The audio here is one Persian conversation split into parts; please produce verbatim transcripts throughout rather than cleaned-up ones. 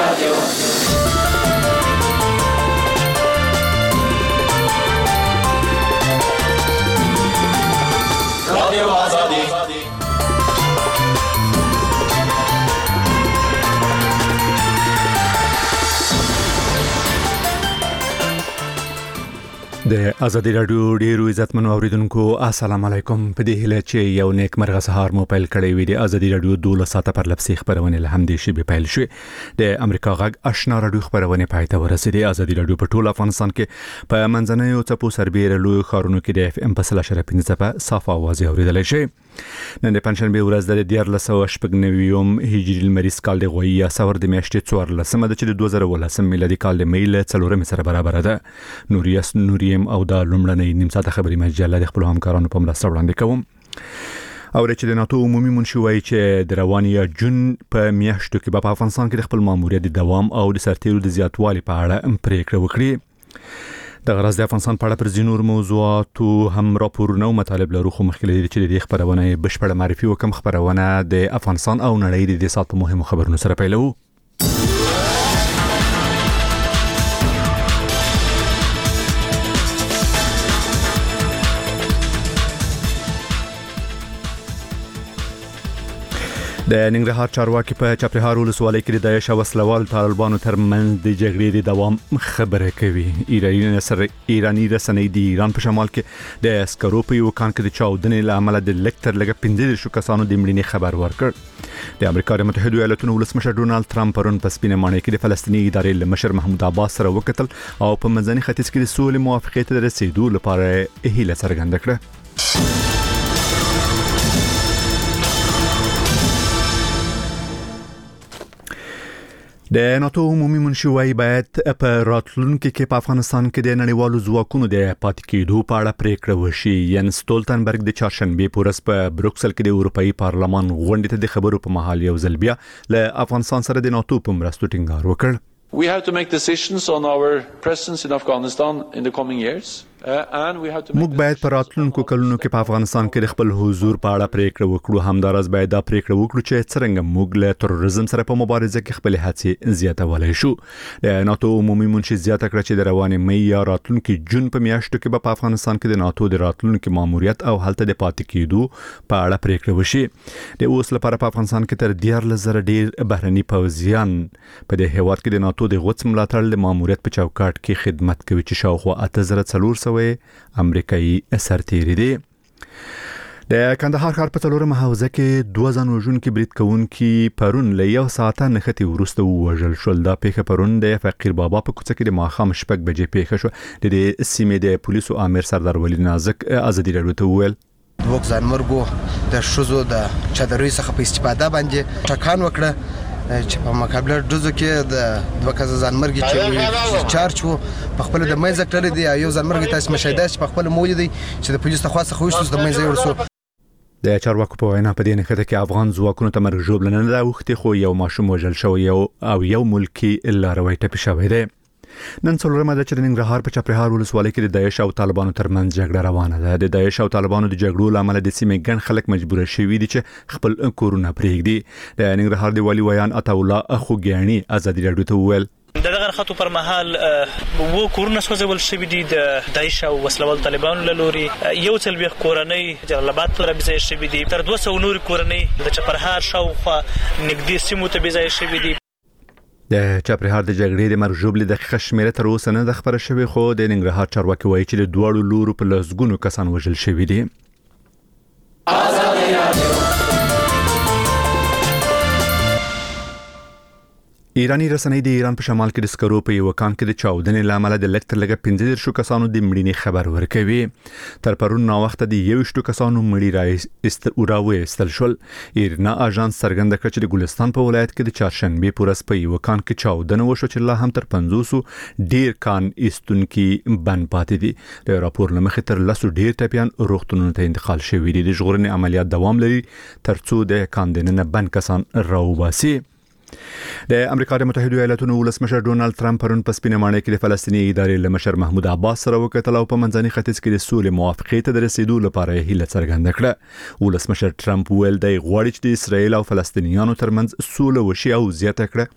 د ازادي رادیو ډیرو عزتمنو اوریدونکو السلام علیکم. په دې هیله چې یو نیک مرغه سهار مو پیل کړی وي. د ازادي رادیو دولس ساعته پر لپسي خبرونه له هم دي شي به پیل شي. د امریکا غږ آشنا رادیو خبرونه پاتې ورسېدي. ازادي رادیو په ټول افغانستان کې په منځنوي چپو سربېره لوی خارونو کې د اف ام په سلاشره پنځه صافه आवाज اوریدل شي. نن د پنځشنبه ورځ د دیار لسو شپږنويوم هجري المریز کال د غویا سور د میاشتې څوار لسمه د چې د دوه زره ولسم میلادي کال د میل څلورم سره برابر ده. نوریاس نوریم او د لومړنۍ نیم ساعته خبري مجله د خپل همکارانو په مرسته وړاندې کوم. او چې د ناتو عمومي منشي وایي چې د رواني جون په میاشتو کې په افغانستان کې خپل ماموریت د دوام او د سرتیرو د زیاتوالي په اړه پریکړه وکړي. د غرض د افغانستان په اړه پر ځینور موضوعاتو هم راپورونه او مطالب لرو، خو مخکې لري چې د خبرونه بشپړه معرفي وکم. خبرونه د افغانستان او نړۍ د سات مهمو خبرونو سره پیلو. د ننګرهار چارواکي په چپرهار ولسوالۍ کې د داعش او وسلوال طالبانو ترمنځ د جګړې د دوام خبره کوي. ایرانی نصر ایرانی رسنۍ د ایران په شمال کې د عسکرو په یو کان کې د چاودنې له امله د لکټر لګ پنځه شو کسانو د مړینې خبر ورکړ. د امریکا د متحده ایالاتونو ولسمشر ډونالد ترامپ پرون په سپینه ماڼۍ کې د فلسطیني ادارې له مشر محمود عباس سره وکتل او په منځني ختیځ کې د سولې موافقې ته رسیدو لپاره هیله څرګنده کړه. د ناتو عمومي منشي وایي باید په راتلونکي کې په افغانستان کې د نړیوالو ځواکونو د پاتې کېدو په اړه پریکړه وشي. ینس ستولتنبرګ د چهارشنبه په ورځ په بروکسل کې د اروپאי پارلمان غونډې ته د خبرو په مهال یو ځل بیا له افغانستان سره د ناتو په مرستو ټینګار وکړ. We have to make decisions on our presence in Afghanistan in the coming years. موږ باید په راتلونکو کلونو کې په افغانستان کې د خپل حضور په اړه پریکړه وکړو. همدارس باید دا پریکړه وکړو چې څنګه موږ له تروریزم سره په مبارزه کې خپل هڅې زیاتولای شو. د ناتو عمومي منشي زیاته کړ چې د رواني مې یا راتلونکي جون په میاشتو کې په افغانستان کې د ناتو د راتلونکي ماموریت او هلته د پاتې کېدو په اړه پریکړه وشي. د اوس لپاره په افغانستان کې تر دیار لزر ډیر بهرني پوځیان په د هیواد کې د ناتو د غوڅ ملاتړ له ماموریت په چوکاټ کې خدمت کوي چې شاوخوا اته زره څلور امریکایي سرتیري دي. د کندهار ښار په څلورمه حوزه کې دوه ځان وژونکي برید کوونکي پرون له یو ساعته نښتې وروسته ووژل شول. دا پیښه پرون د فقیر بابا په کوڅه کې د ماښام شپږ بجې پیښه شو. د دې سیمې د پولیسو امیر سردار ولی نازک ازادي رادیو ته وویل دوه ځانمرګو د شوزو د چادرۍ څخه په استفاده باندې ټکان وکړه چې په مقابله ډزو کې د دوه کسه ځانمرګي چې چارج وو په خپل د مېز کړل دي. یو ځانمرګي تاسو مشاهده چې په خپل موجود دي چې د پولیسو خاصه خوښ د مېز ورسو. د چارواکو په وینا په دې نښته کې افغان ځواکونو ته مرګ ژوبلنه نه راوخته، خو یو ماشوم وژل شوی او یو ملکی لاروی ټپي شوی دی. نن څلورمه ده چې د ننګرهار په چپرهار ولسوالۍ کې د داعش او طالبانو ترمنځ جګړه روانه ده. د داعش او طالبانو د جګړو لامل د سیمې ګڼ خلک مجبور شوي دي چې خپل کورونه پرېږدي. د ننګرهار د والي ویان عطا الله اخوګیانی ازادي رادیو ته وویل دغه خطو پر مهال وو کورونه سوځول شوی دي د داعش او وسلوال طالبانو له لوري. یو څلويخ کورنۍ جلال آباد پر بځای شوی دي. تر دوه سوه نور کورنۍ د چپرهار شاوخوا نږدې سیمو ته بځای شوی دي. د چپرهار د جګړې د مرګ ژوبلې دقیقه شمیره تر اوسه نه ده خبره شوې، خو د ننګرهار چارواکي وایي چې د دواړو لورو په لسګونو کسان وژل شوي دي. ایرانی رسنۍ د ایران په شمال کې د سکرو په یو کان کې د چاودنې لامل د لکټر لګ پنځه شو کسانو د مړینې خبر ورکوي. تر پرون نو وخت د یو شتو کسانو مړی را است اوراوي استل شول. ایرنا اژانس څرګنده کړ چې د ګلستان په ولایت کې د چهارشنبه په ورځ په یو کان کې چاودنه وشو چې لا هم تر پنځوس ډیر کان استونکي بن پاتې دي. د راپور لمخې تر لاسو ډیر ټپيان روغتونونو ته انتقال شوي دي. د ژغورنې عملیات دوام لري ترڅو د کاندنه بن کسان راوباسي. د امریکا د متحده ایالاتونو ولسمشر ډونالد ترامپ پرون په سپینه ماڼۍ کې د فلسطیني ادارې له مشر محمود عباس سره وکتل او په منځني ختیځ کې د سولې موافقې ته د رسیدو لپاره هیله څرګنده کړه. ولسمشر ترامپ ویل دی غواړي چې د اسرایل او فلسطینیانو ترمنځ سوله وشي او زیاته کړه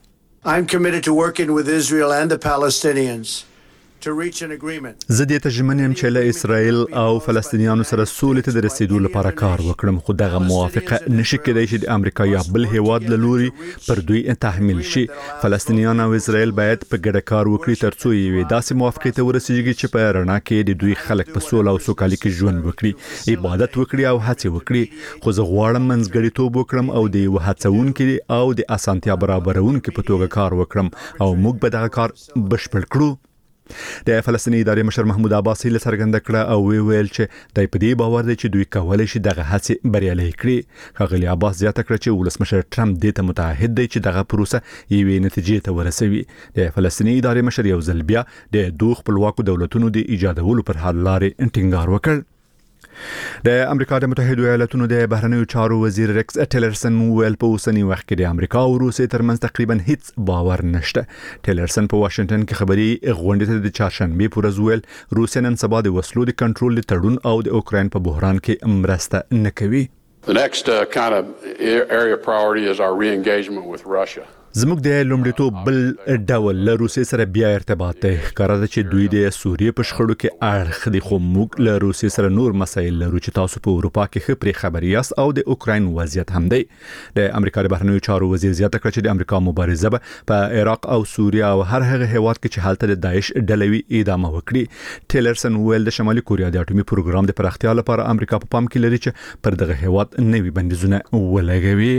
I'm committed to working with Israel and the Palestinians to reach an agreement. زه دې ته ژمن یم چې له اسرائیل او فلسطینیانو سره سولې ته د رسیدو لپاره کار وکړم، خو دغه موافقه نشي کېدای چې د امریکا یا بل هیواد له لوري پر دوی تحمیل شي. فلسطینیان او اسرائیل باید په ګډه کار وکړي ترڅو یوې داسې موافقې ته ورسیږي چې په رڼا کې د دوی خلک په سوله او سوکالي کې ژوند وکړي، عبادت وکړي او هڅې وکړي. خو زه غواړم منځګړیتوب وکړم او د یو هڅونکي او د اسانتیا برابرونکي په توګه کار وکړم او موږ به دغه کار بشپړ کړو. د فلسطیني ادارې مشر محمود عباس هیله څرګنده کړه او وی ویل چې دای په دې باور دی چې دوی کولای شي دغه هڅې بریالۍ کړي. ښاغلي عباس زیاته کړه چې ولسمشر ټرمپ دې ته متعهد دی چې دغه پروسه یوې نتیجې ته ورسوي. د فلسطیني ادارې مشر یو ځل بیا د دوه خپلواکو دولتونو د ایجادولو پر حل لارې ټینګار وکړ. د امریکا د متحده ایالاتونو د بهرنیو چارو وزیر ریکس ټیلرسن ویل په اوسنی وخت کې د امریکا او روسیې ترمنځ تقریبا هیڅ باور نشته. ټیلرسن په واشنگټن کې خبري غونډې ته د چهارشنبه پر ورځ ویل روسیا نن سبا د وسلو د کنټرول تړون او د اوکراین په بحران کې مرسته نه کوي. The next uh, kind of area of priority is our re-engagement with Russia. زموږ د لومړیتوب بل ډول له روسیې سره بیا ارتباط دی. ښکاره ده چې دوی د سوریې په شخړو کې اړخ دي، خو موږ له روسیې سره نور مسایل لرو چې تاسو په اروپا کې ښه پرې خبر یاست او د اوکراین وضعیت هم دی. د امریکا د بهرنیو چارو وزیر زیاته کړه چې د امریکا مبارزه به په عراق او سوریه او هر هغه هیواد کې چې هلته د داعش ډلې وي ادامه وکړي. ټیلرسن ویل د شمالي کوریا د اټومي پروګرام د پراختیا لپاره امریکا په پام کې لري چې پر دغه هیواد نوي بندیزونه ولګوي.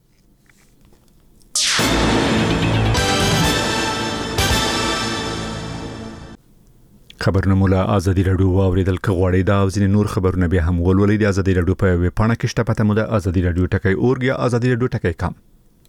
خبرونه مولا ازادي رادیو واوریدل کغوړی دا او ځینې نور خبرونه به هم ولولې د ازادي رادیو په ویب پاڼه کې شته. پته مو د ازادي رادیو ټکی اورګ یا ازادي رادیو ټکی کام.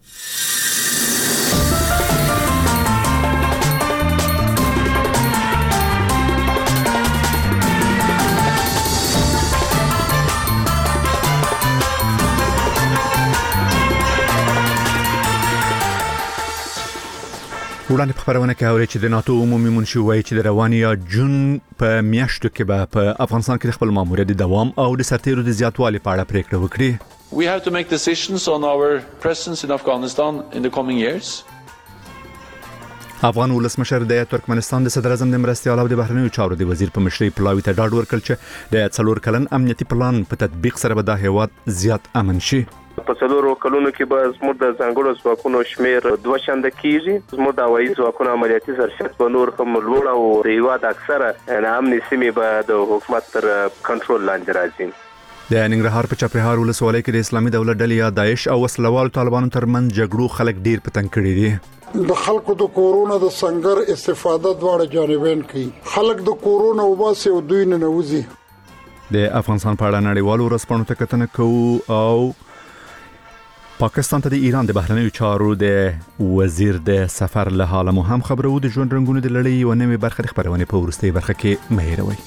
وړاندې په خبرونه کې اوري چې د ناتو عمومي منشي وایي چې د رواني یا جون په میاشتو کې به په افغانستان کې خپل ماموریت د دوام او د سرتیرو د زیاتوالي په اړه پریکړه وکړي. We have to make decisions on our presence in Afghanistan in the coming years. افغان ولسمشر د ترکمنستان د صدر اعظم د مرستيال او د بهرنیو چارو د وزیر په مشرۍ پلاوی ته ډاډ ورکړ چې د څلور کلن امنیتي پلان په تطبیق سره به د هیواد زیات امن شي. په څلورو کلونو کې به زموږ د ځانګړو ځواکونو شمیر دوه چنده کیږي. زموږ د هوایي ځواکونو عملیاتي ظرفیت به نور هم لوړ او د هیواد اکثره امني سیمې به د حکومت تر کنټرول لاندې راځي. د ننګرهار په چپرهار ولسوالۍ کې د اسلامي دولت ډلې یا داعش او وسلوال طالبانو ترمنځ جګړو خلک ډیر پتنګ کړي دي. د خلکو د کورونا د سنگر استفاده دواړه جانبین کوي. خلک د کورونا وباسي او دوی نه نوځي. د افغانستان په اړه نړیوالو ورځپاڼو ته کتنه کوو او پاکستان ته د ایران د بهرنیو چارو د وزیر د سفر له حاله مو هم خبرو. د ژوند رنگونو د لړۍ یو نوې برخه د خبرونه په ورستۍ برخه کې مهیروي.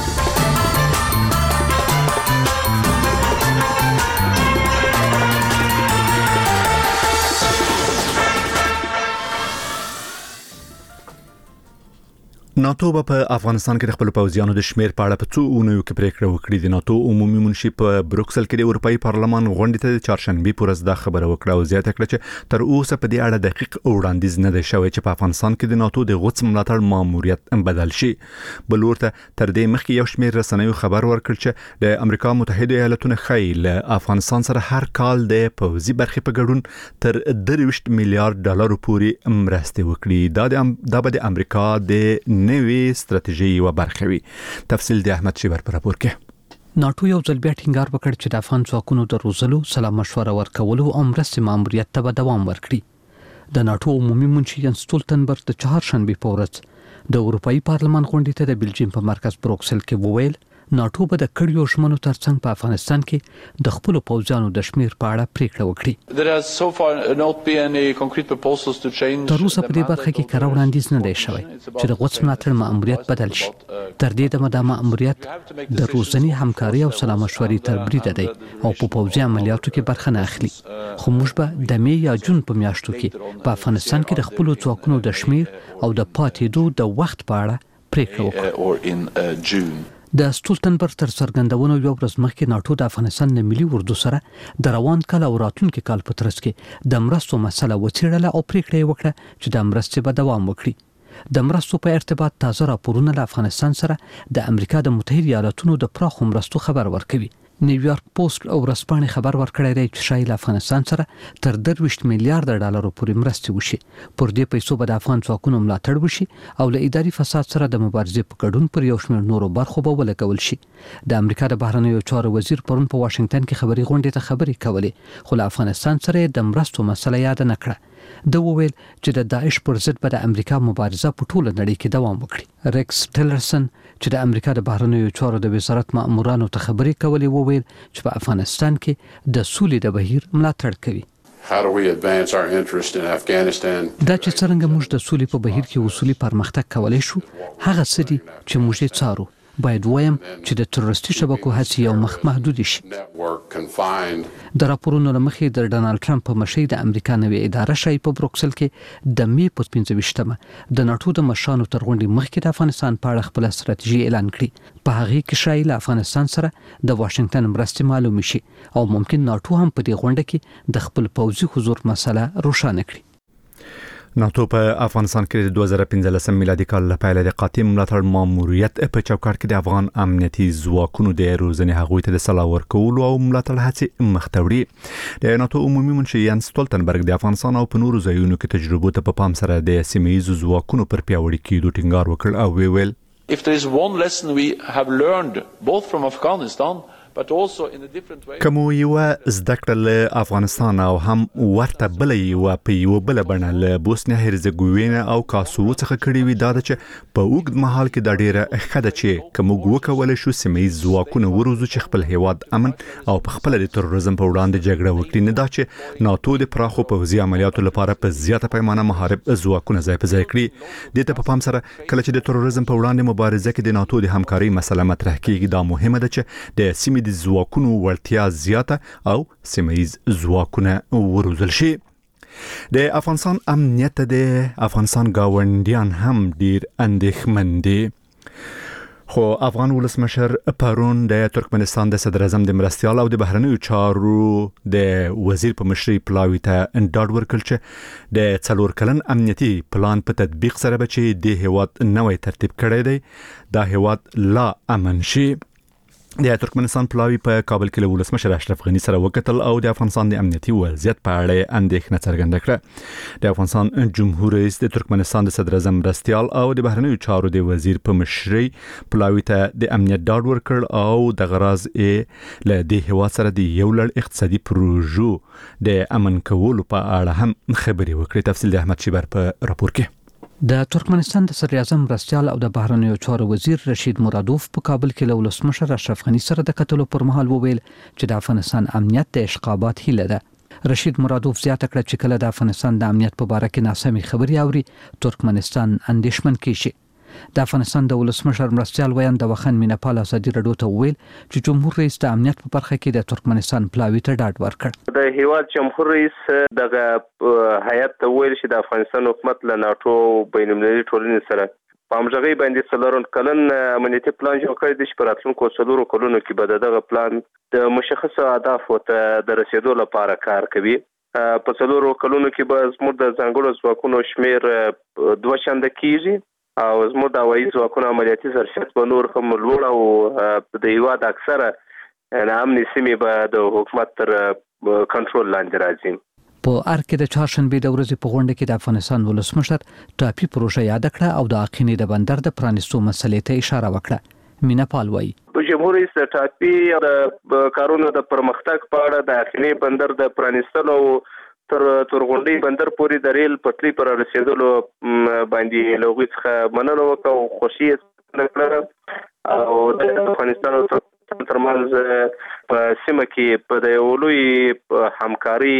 ناتو په افغانستان کې د خپل پوځیانو د شمیر په اړه په څو اونیو کې پریکړه وکړه. د ناتو عمومي منشي په بروکسل کې د اروپאי پارلمان غونډې ته د چهارشنبه پر ورځ دا خبره وکړه او زیاته کړه چې تر اوسه په دې اړه دقیق وړاندیز نه دی شوی چې په افغانستان کې د ناتو د غوڅ ملاتړ ماموریت بدل شي. بل ورته تر دې مخکې یو شمیر رسنیو خبر ورکړ چې د امریکا متحده ایالاتونو خیل افغانستان سره هر کال د پوځي برخې په ګډون تر درویشت میلیارډ ډالر پورې مرسته وکړي. دا د دا به د امریکا د نوې ستراتیژي و برخه وي. تفصیل د احمد شیبر پر راپور کې. ناتو یو ځل بیا ټینګار وکړ چې د افغان ځواکونو د روزلو سلا مشوره ورکولو او مرستې ماموریت ته دوام ورکړي. د ناتو عمومي منشي ین سټولتنبرګ د چهارشنبه په ورځ د اروپאי پارلمان غونډې ته د بلجیم په مرکز بروکسل کې وویل ناتو به د کډیو شمنو ترڅنګ په افغانستان کې د خپل پوځیانو د شمیر په اړه پریکړه وکړي. There has so far not been any concrete proposals to change. تر اوسه په دې برخه کې کار وړاندیز نه دی شوی چې د غوڅ ملاتړ ماموریت بدل شي. تر دې دمه د ماموریت د روزنی همکاري او سلا مشورې تر برید دی او په پوځي عملیاتو کې برخه نه اخلي. خو موږ به د می یا جون په میاشتو کې په افغانستان کې د خپل ځواکونو د شمیر او د پاتېدو د وخت په اړه پریکړه وکړو. د ستولتنبرګ تر څرګندونو یو ورځ مخکې ناتو د افغانستان د ملي اردو سره د روان کال او راتلونکي کال په ترڅ کې د مرستو مسله وڅېړله او پریکړه وکړه چې د مرستې به دوام وکړي. د مرستو په ارتباط تازه راپورونه له افغانستان سره د امریکا د متحده ایالاتونو د پراخو مرستو خبر ورکوي. نیویارک پوسټ او ورځپاڼې خبر ورکړی دی چې شایل افغانستان سره تر درویشت میلیارډ ډالرو پورې مرستې وشي. پر دې پیسو به د افغان ځواکونو ملاتړ وشي او له اداري فساد سره د مبارزې په ګډون پر یو شمېر نورو برخو به ولګول شي. د امریکا د بهرنیو چارو وزیر پرون په واشنگټن کې خبري غونډې ته خبرې کولې، خو له افغانستان سره د مرستو مسله یاد نه کړه. د وویل چې د داعش پر ضد به د امریکا مبارزه په ټوله نړۍ کې دوام وکړي. ریکس ټیلرسن چې د امریکا د بهرنیو چارو د وزارت مامورانو ته خبرې کولې وویل چې په افغانستان کې د سولې د بهیر ملاتړ کوي. How do we advance our interest in Afghanistan? دا چې څنګه موږ د سولې په بهیر کې اصولي پرمختګ کولای شو، هغه څه دي چې موږ یې څارو. باید وایم چې د تروریستي شبکو هڅې یو مخ محدود شي. د راپورونو له مخې د ډانلډ ټرمپ په مشرۍ د امریکا نوې اداره شای په بروکسل کې د می په پنځه ویشتمه د ناتو د مشرانو تر غونډې مخکې د افغانستان په اړه خپل ستراتیژي اعلان کړي. په هغه کې شای له افغانستان سره د واشنگټن مرستې معلوم شي او ممکن ناتو هم په دې غونډه کې د خپل پوځي حضور مسله روښانه کړي. ناتو په افغانستان کې د دوه زره پنځلسم میلادي کال له پیله د قاطع ملاتړ ماموریت په چوکاټ کې د افغان امنیتي ځواکونو د روزنې هغوی ته د سلاح ورکولو او ملاتړ هڅې مخ ته وړي. د ناتو عمومي منشي یانس ستولتنبرګ د افغانستان او په نورو ځایونو کې تجربو ته په پام سره د سیمه ییزو ځواکونو پر پیاوړي کېدو ټینګار وکړ او ویل If there is one lesson we have learned both from Afghanistan but also in a different way. کوم یو زده کړل افغانستان او هم ورته بل یو په یو بل بڼه له بوسنیا هرزګوینا او کاسو څخه کړي وي دا چې په وګد مهال کې د ډیره خده چې کوم وکول شو سیمې ځواکونه وروزو چې خپل هیواد امن او په خپل د تروریزم په وړاندې جګړه وکړي، نه دا چې ناتو د پراخو پوځي عملیاتو لپاره په زیاته پیمانه محارب ځواکونه ځای په ځای کړي. د ته په پام سره کله چې د تروریزم په وړاندې مبارزه کې د ناتو د همکاري مسله مطرح کیږي، دا مهمه ده چې د سیمې د ځواکونو ورتیا زیاته او سیمه‌ییز ځواکونه وروزل شي. د افغانستان امنیت د افغانستان گاونډیان هم ډیر اندېښمن دي. خو افغان ولسمشر پرون د ترکمنستان د صدر اعظم د مرستيال او د بهرنیو چارو د وزیر په مشرۍ پلاوی ته ډاډ ورکړ چې د څلور کلن امنیتي پلان په تطبیق سره به چې د هیواد نوې ترتیب کړی دی دا هیواد لا امن شي. د ترکمنستان پلاوی په کابل کې له ولسمشر اشرف غنی سره وکتل او د افغانستان د امنیتي وضعیت په اړه اندېښنه څرګنده کړه. د افغانستان جمهور رئیس د ترکمنستان د صدر اعظم مرستيال او د بهرنیو چارو د وزیر په مشرۍ پلاوی ته د امنیت ډاډ ورکړ او د غراض له دې هیواد سره د یو لړ اقتصادي پروژو د امن کولو په اړه هم خبرې وکړې. تفصیل د احمد شیبر په راپور کې. د ترکمنستان د صدر اعظم مرستيال او د بهرنیو چارو وزیر رشید مرادوف په کابل کې له ولسمشر اشرف غنی سره د کتلو پر مهال وویل چې د افغانستان امنیت د اشقابات هیله ده. رشید مرادوف زیاته کړه چې کله د افغانستان د امنیت په اړه کې ناسمې خبرې اوري ترکمنستان اندېښمن کیږي. د افغانستان د ولسمشر مرستيال ویاند وخن مینپال ازادي رادیو ته ویل چې جمهور رئیس د امنیت په برخه کې د ترکمنستان پلاوی ته ډاډ ورکړ. د هیواد جمهور رئیس دغه هیئت ته ویل چې د افغانستان حکومت له ناتو بین المللي ټولنې سره په همغږۍ باندې څلور کلن امنیتي پلان جوړ کړی دی چې په راتلونکو څلورو کلونو کې به دغه پلان د مشخصو اهدافو ته د رسیدو لپاره کار کوي. په څلورو کلونو کې به زموږ د ځانګړو ځواکونو شمیر دوه چنده کیږي او زموږ د هوایي ځواکونو عملیاتي ظرفیت به نور هم لوړ او د هیواد اکثره امني سیمې به د حکومت تر کنټرول لاندې راځي. په ار کې د چهارشنبه د ورځې په غونډه کې د افغانستان ولسمشر ټاپي پروژه یاد کړه او د اقینې د بندر د پرانیستو مسلې ته اشاره وکړه. مینپال وایي جمهور رئیس د ټاپي د کارونو د پرمختګ په اړه د اقینې بندر د پرانیستلو تر ترغونډي بندر پورې د ریل پټلۍ پر رسیدلو باندې لوغي څخه مننه وکړه او خوشي کړه او د افغانستان ترمنځ په سیمه کې په د یولوی همکاري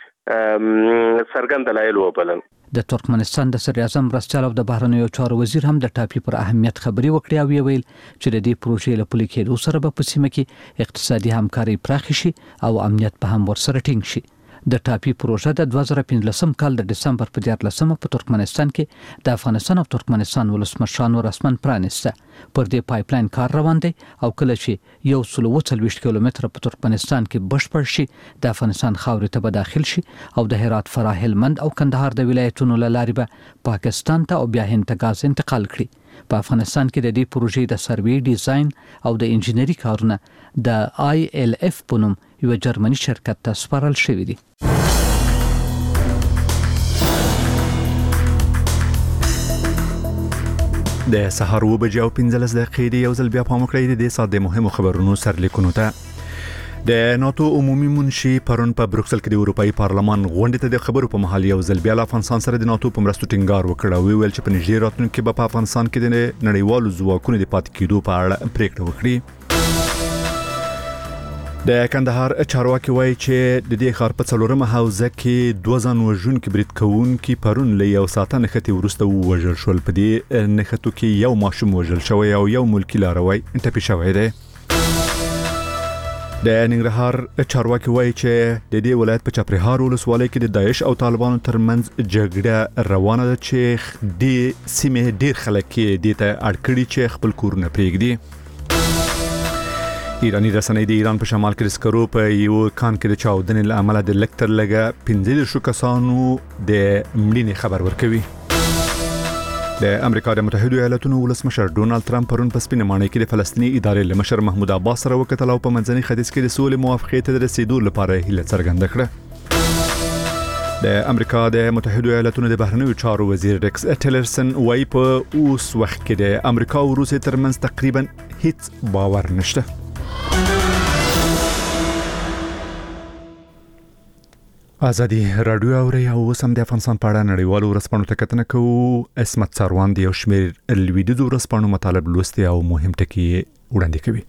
څرګند دلایل وبلل. د ترکمنستان د صدر اعظم مرستيال او د بهرنیو چارو وزیر هم د ټاپي پر اهمیت خبري وکړي او ویل چې د دې پروژې له پلي کېدو سره به په سیمه کې اقتصادي همکاري پراخ شي او امنیت به هم ورسره ټینګ شي. د ټاپي پروژه د دوه زره پنځلسم کال د دسمبر په دیارلسمه په ترکمنستان کې د افغانستان او ترکمنستان ولسمشرانو رسمن پرانیسته. پر دې پایپلاین کار روان دی او کله چې یو سل او څلوېښت کیلومتره په ترکمنستان کې بشپړ شي د افغانستان خاورې ته به داخل شي او د هرات، فراه، هلمند او کندهار د ولایتونو له لارې به پاکستان ته او بیا هند ته غاز انتقال کړي. په افغانستان کې د دې پروژې د سروې، ډیزاین او د انجینری کارونه د آی ایل اف په نوم یو جرمني شرکت ته سپارل شوي دي. د سهار و بجې او پنځلس دقیقې دی. یو ځل بیا پام وکړئ د دې ساعت د مهمو خبرونو سرلیکونو ته. د ناتو عمومي منشي پرون په بروکسل کې د اروپאי پارلمان غونډې ته د خبرو په محل یو ځل بیا افغانستان سره د ناتو په مرستو ټینګار وکړ او ویل چې په نږدې راتلونکي کې په افغانستان کې د نړیوالو ځواکونو د پاتې کېدو په اړه پریکړه وکړي. د کندهار چارواکي وایي چې د دې ښار په څلورمه حوزه کې دوه ځان وژونکي برید کوونکي پرون له یو ساعته نښتې وروسته ووژل شول. په دې نښتو کې یو ماشوم وژل شوی او یو ملکي لاروی ټپي شوی دی. د ننګرهار چارواکي وایي چې د دې ولایت په چپرهار ولسوالۍ کې د داعش او طالبانو ترمنځ جګړه روانه ده چې د سیمې ډیر خلک دې ته اړ کړي چې خپل کورونه پرېږدي. ایرانی رسنۍ د ایران په شمال کې د سکرو په یو کان کې د چاودنې له امله د لکتر لګه پنځه دېرش کسانو د مړینې خبر ورکوي. د امریکا د متحده ایالاتونو ولسمشر ډونالد ترامپ پرون په سپینه ماڼۍ کې د فلسطیني ادارې له مشر محمود عباس سره وکتل او په منځني ختیځ کې د سولې موافقې ته د رسیدو لپاره هیله څرګنده کړه. د امریکا د متحده ایالاتونو د بهرنیو چارو وزیر ریکس ټیلرسن وايي په اوس وخت کې د امریکا او روسیې ترمنځ تقریبا هیڅ باور نشته. ازادي رادیو اوري او سم د افغانستان په اړه نړیوالو ورځپاڼو ته کتنه کوو. اسمت سروان د یو شمېر لویدیځو ورځپاڼو مطالب لوستي او مهم ټکي وړاندې کوي.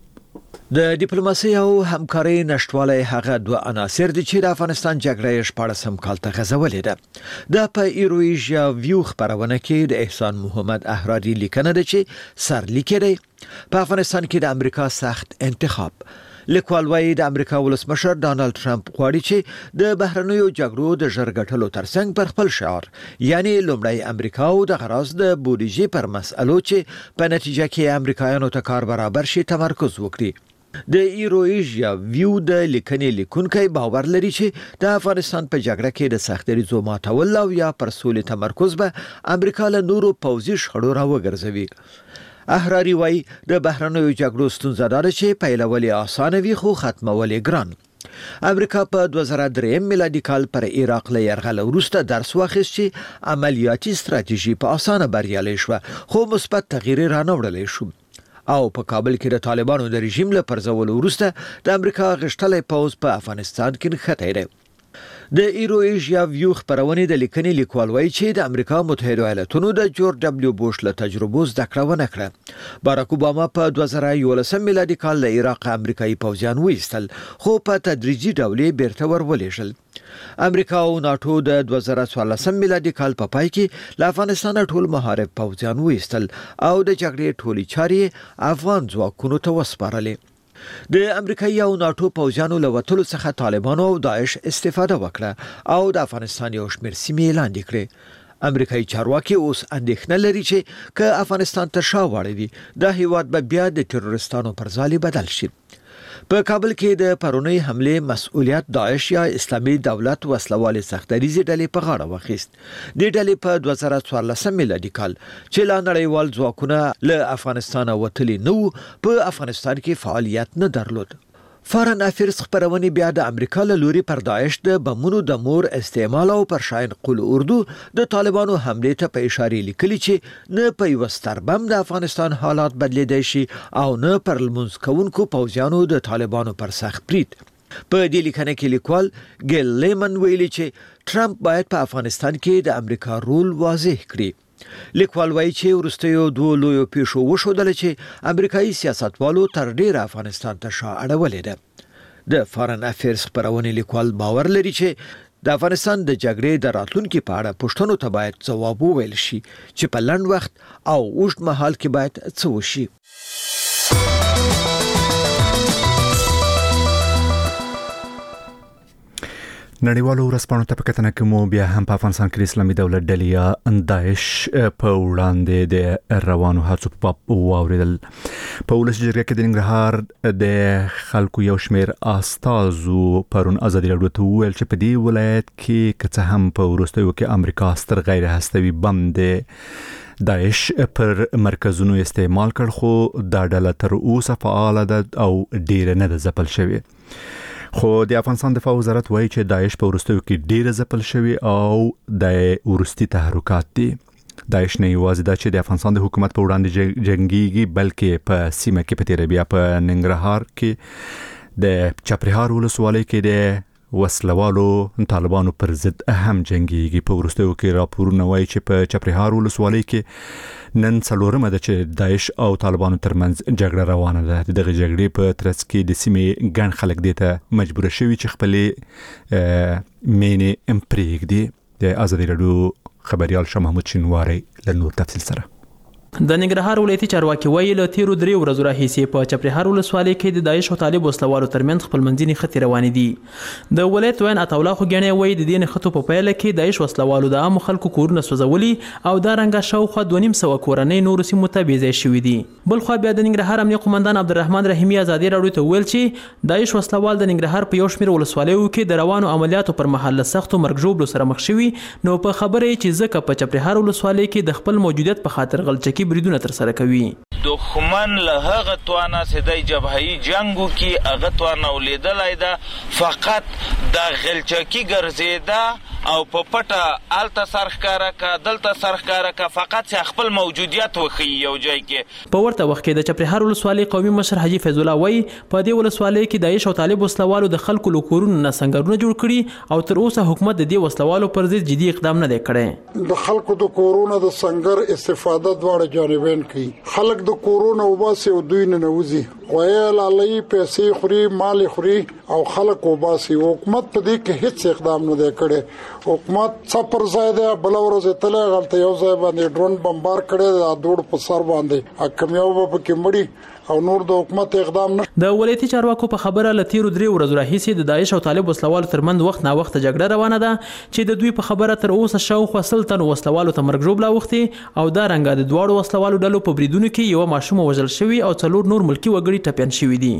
د ډیپلوماسي او همکارۍ نشټوالی هغه دوه عناصر دي چې د افغانستان جګړې شپاړسم کال ته غځولې ده. د په ایرویژیا ویو خبرونه کې د احسان محمد احراری لیکنه ده چې سر لیکي په افغانستان کې د امریکا سخت انتخاب. لیکوال وايي د امریکا ولسمشر ډانلډ ټرمپ غواړي چې د بهرنیو جګړو د ژر ګټلو ترڅنګ پر خپل شعار یعنی لومړی امریکا او د غراض د بودیجې پر مسئلو چې په نتیجه کې امریکایانو ته کار برابر شي تمرکز وکړي. د ایرویژیا ویو د لیکنې لیکونکي باور لري چې د افغانستان په جګړه کې د سختریزو ماتول او یا پر سولې تمرکز به امریکا له نورو پوځي شخړو راوګرځوي. احراری وای د بهرنیو جګړو ستونزه ده چې پیلول اسانه وي خو ختمول ګران. امریکا په دوه زره درې میلادي کال پر عراق له یرغل وروسته درس واخیست چې عملیاتي ستراتیژي په اسانه بریالي شو خو مثبت تغییر رانوړل شو او په کابل کې د طالبانو د رژیم له پرځول وروسته د امریکا غشتلې پوز په افغانستان کې نښتی دی. د ایرویژیا ویو خبرونه د لیکنې لیکوال وایي چې د امریکا متحده ایالاتونو د جورج دبلیو بوش له تجربو زده کړه ونه کړه. باراک اوباما په دوه زره یولسم میلادي کال له عراق امریکایي پوځیان وایستل خو په تدریجي ډول بیرته ورولېږل. امریکا او ناتو د دوه زره څوارلسم میلادي کال په پای کې له افغانستان ټول محارب پوځیان وایستل او د جګړې ټولي چارې افغان ځواکونو ته وسپارلې. د امریکایي او ناتو پوځیانو له وټلو څخه طالبانو او داعش استفاده وکړه او د افغانستان یو شمېر سیمې لاندې کړې. امریکایي چارواکي اوس اندېښنه لري چې که افغانستان ته شا واړوي دا هیواد به بیا د تروریستانو پر ځای بدل شي. په کابل کې د پرونی حمله مسؤلیت داعش یا اسلامي دولت وسلوال سختریزي ډلې په غاړه واخیست. د ډلې په دوه زره څوارلسم میلادي کال چې لا نړیوال ځواکونه له افغانستان وتلي نو په افغانستان کې فعالیت نه درلود. فارن افیرز خبرونه بیا د امریکا له لوري پر داعش د بمونو د مور استعمال او پر شاین قل اردو د طالبانو حمله ته په اشاره لیکلي چې نه په یوستر بم د افغانستان حالات بدلیدای شي او نه پر لمونځ کوونکو پوځیانو د طالبانو پر سخت برید. په دې لیکنه کې لیکوال ګیل لیمن ویلي چې ټرمپ باید په افغانستان کې د امریکا رول واضح کړي. لیکوال وایي چې وروستیو دوه لویو پیښو وښودل چې امریکایي سیاستوالو تر ډیره افغانستان ته شا اړولې ده. د فارن افیرز خبرونه لیکوال باور لري چې د افغانستان د جګړې د راتلونکو په اړه پوښتنو ته باید ځواب وویل شي چې په لنډ وخت او اوږد مهال کې باید څه وشي. نړیوالو ورځپاڼو ته په کتنه کې مو بیا هم په افغانستان کې اسلامي دولت ډلې یا داعش په وړاندې د روانو هڅو په واوریدل. په ولس جرګه کې د ننګرهار د خلکو یو شمېر استازو پرون ازادي راډیو ته وویل چې په دې ولایت کې که څه هم په وروستیو کې امریکا ستر غیر هستوي بم د داعش پر مرکزونو استعمال کړ، خو دا ډله تر اوسه فعاله ده او ډیره نه ده ځپل شوې. خو د افغانستان دفاع وزارت وایي چې داعش په وروستیو کې ډیره ځپل شوی او د ورستي تحرکات دي. داعش نه یوازې دا چې د افغانستان د حکومت په وړاندې جنگيږي، بلکې په سیمه کې په تیر بیا په ننګرهار کې د چپرهار ولسوالۍ کې د وسلوالو طالبانو پر ضد اهم جنگيږي. په وروستیو کې راپورونه وایي چې په چپرهار ولسوالۍ کې نن څلورمه ده چې داعش او طالبانو ترمنځ جګړه روانه ده. دغه جګړې په ترڅ کې د سیمې ګڼ خلک دې ته مجبور شوي چې خپلې مینې پرېږدي. د ازادي راډیو خبريال شاه محمود شینواری له نور تفصیل سره. د ننګرهار ولایتي چارواکي وایي له تیرو درې ورځو راهیسې په چپرهار ولسوالۍ کې د داعش او طالب وسلوالو ترمنځ خپلمنځي نښتې روانې دي. د ولایت وین عطاالله خوګیاڼی وایي د دې نښتو په پیله کې داعش وسلوالو د عامو خلکو کورونه سوځولي او دا رنګه شاوخوا دوه نیم سوه کورنۍ نورو سیمو ته بېځای شوي دي. بل خوا بیا د ننګرهار امنیه قومندان عبدالرحمن رحیمي ازادي راډیو ته وویل چې داعش وسلوال د ننګرهار په یو شمېر ولسوالیو کې د روانو عملیاتو پر مهال له سختو مرګ ژوبلو سره مخ شوي، نو په خبره یې چې ځکه په چپرهار ولسوالۍ کې د خپل موجودیت په خاطر غلچکي بریدونه ترسره کوي. دښمن له هغه توانه سدای جبههي جنگو کې هغه توانه ولیدلای دا فقط د غلچکی ګرځیدا او په پټه الته سرخکاره کا دلته سرخکاره کا فقط خپل موجودیت وخی یو ځای کې. په ورته وخت کې د چپرهار ولسوالۍ قومي مشر حاجی فیض الله وایي په دې ولسوالۍ کې داعش او طالب وسلوالو د خلکو له کورونو نه سنگرونه جوړ کړي او تر اوسه حکومت د دې وسلوالو پر ضد جدي اقدام نه دی کړی. د خلکو د کورونو د سنگر استفاده دواړه جانبین کوي. خلک د کورونو وباسي او دوی نه نوځي، وایي لالي پیسې خوري، مال خوري او خلک وباسي. حکومت په دې کې هیڅ اقدام نه دی کړی. حکومت څپر ځای دی بل ورځ ته غلطه یو ځای باندې ډرون بمبار کړي د دوړ په سر باندې حکمیو په کې مړي او نور د حکومت اقدام نه. د ولایتي چارواکو په خبره له تیرو درې ورځو راهیسې د داعش او طالب وسلوالو ترمنځ وخت نا وخت جګړه روانه ده چې د دوی په خبره تر اوسه شاوخوا سل تنو وسلوالو ته مرګ ژوبله اوښتې او دا رنګه د دواړو وسلوالو ډلو په بریدونو کې یوه ماشومه وژل شوي او څلور نور ملکي وګړي ټپیان شوي دي.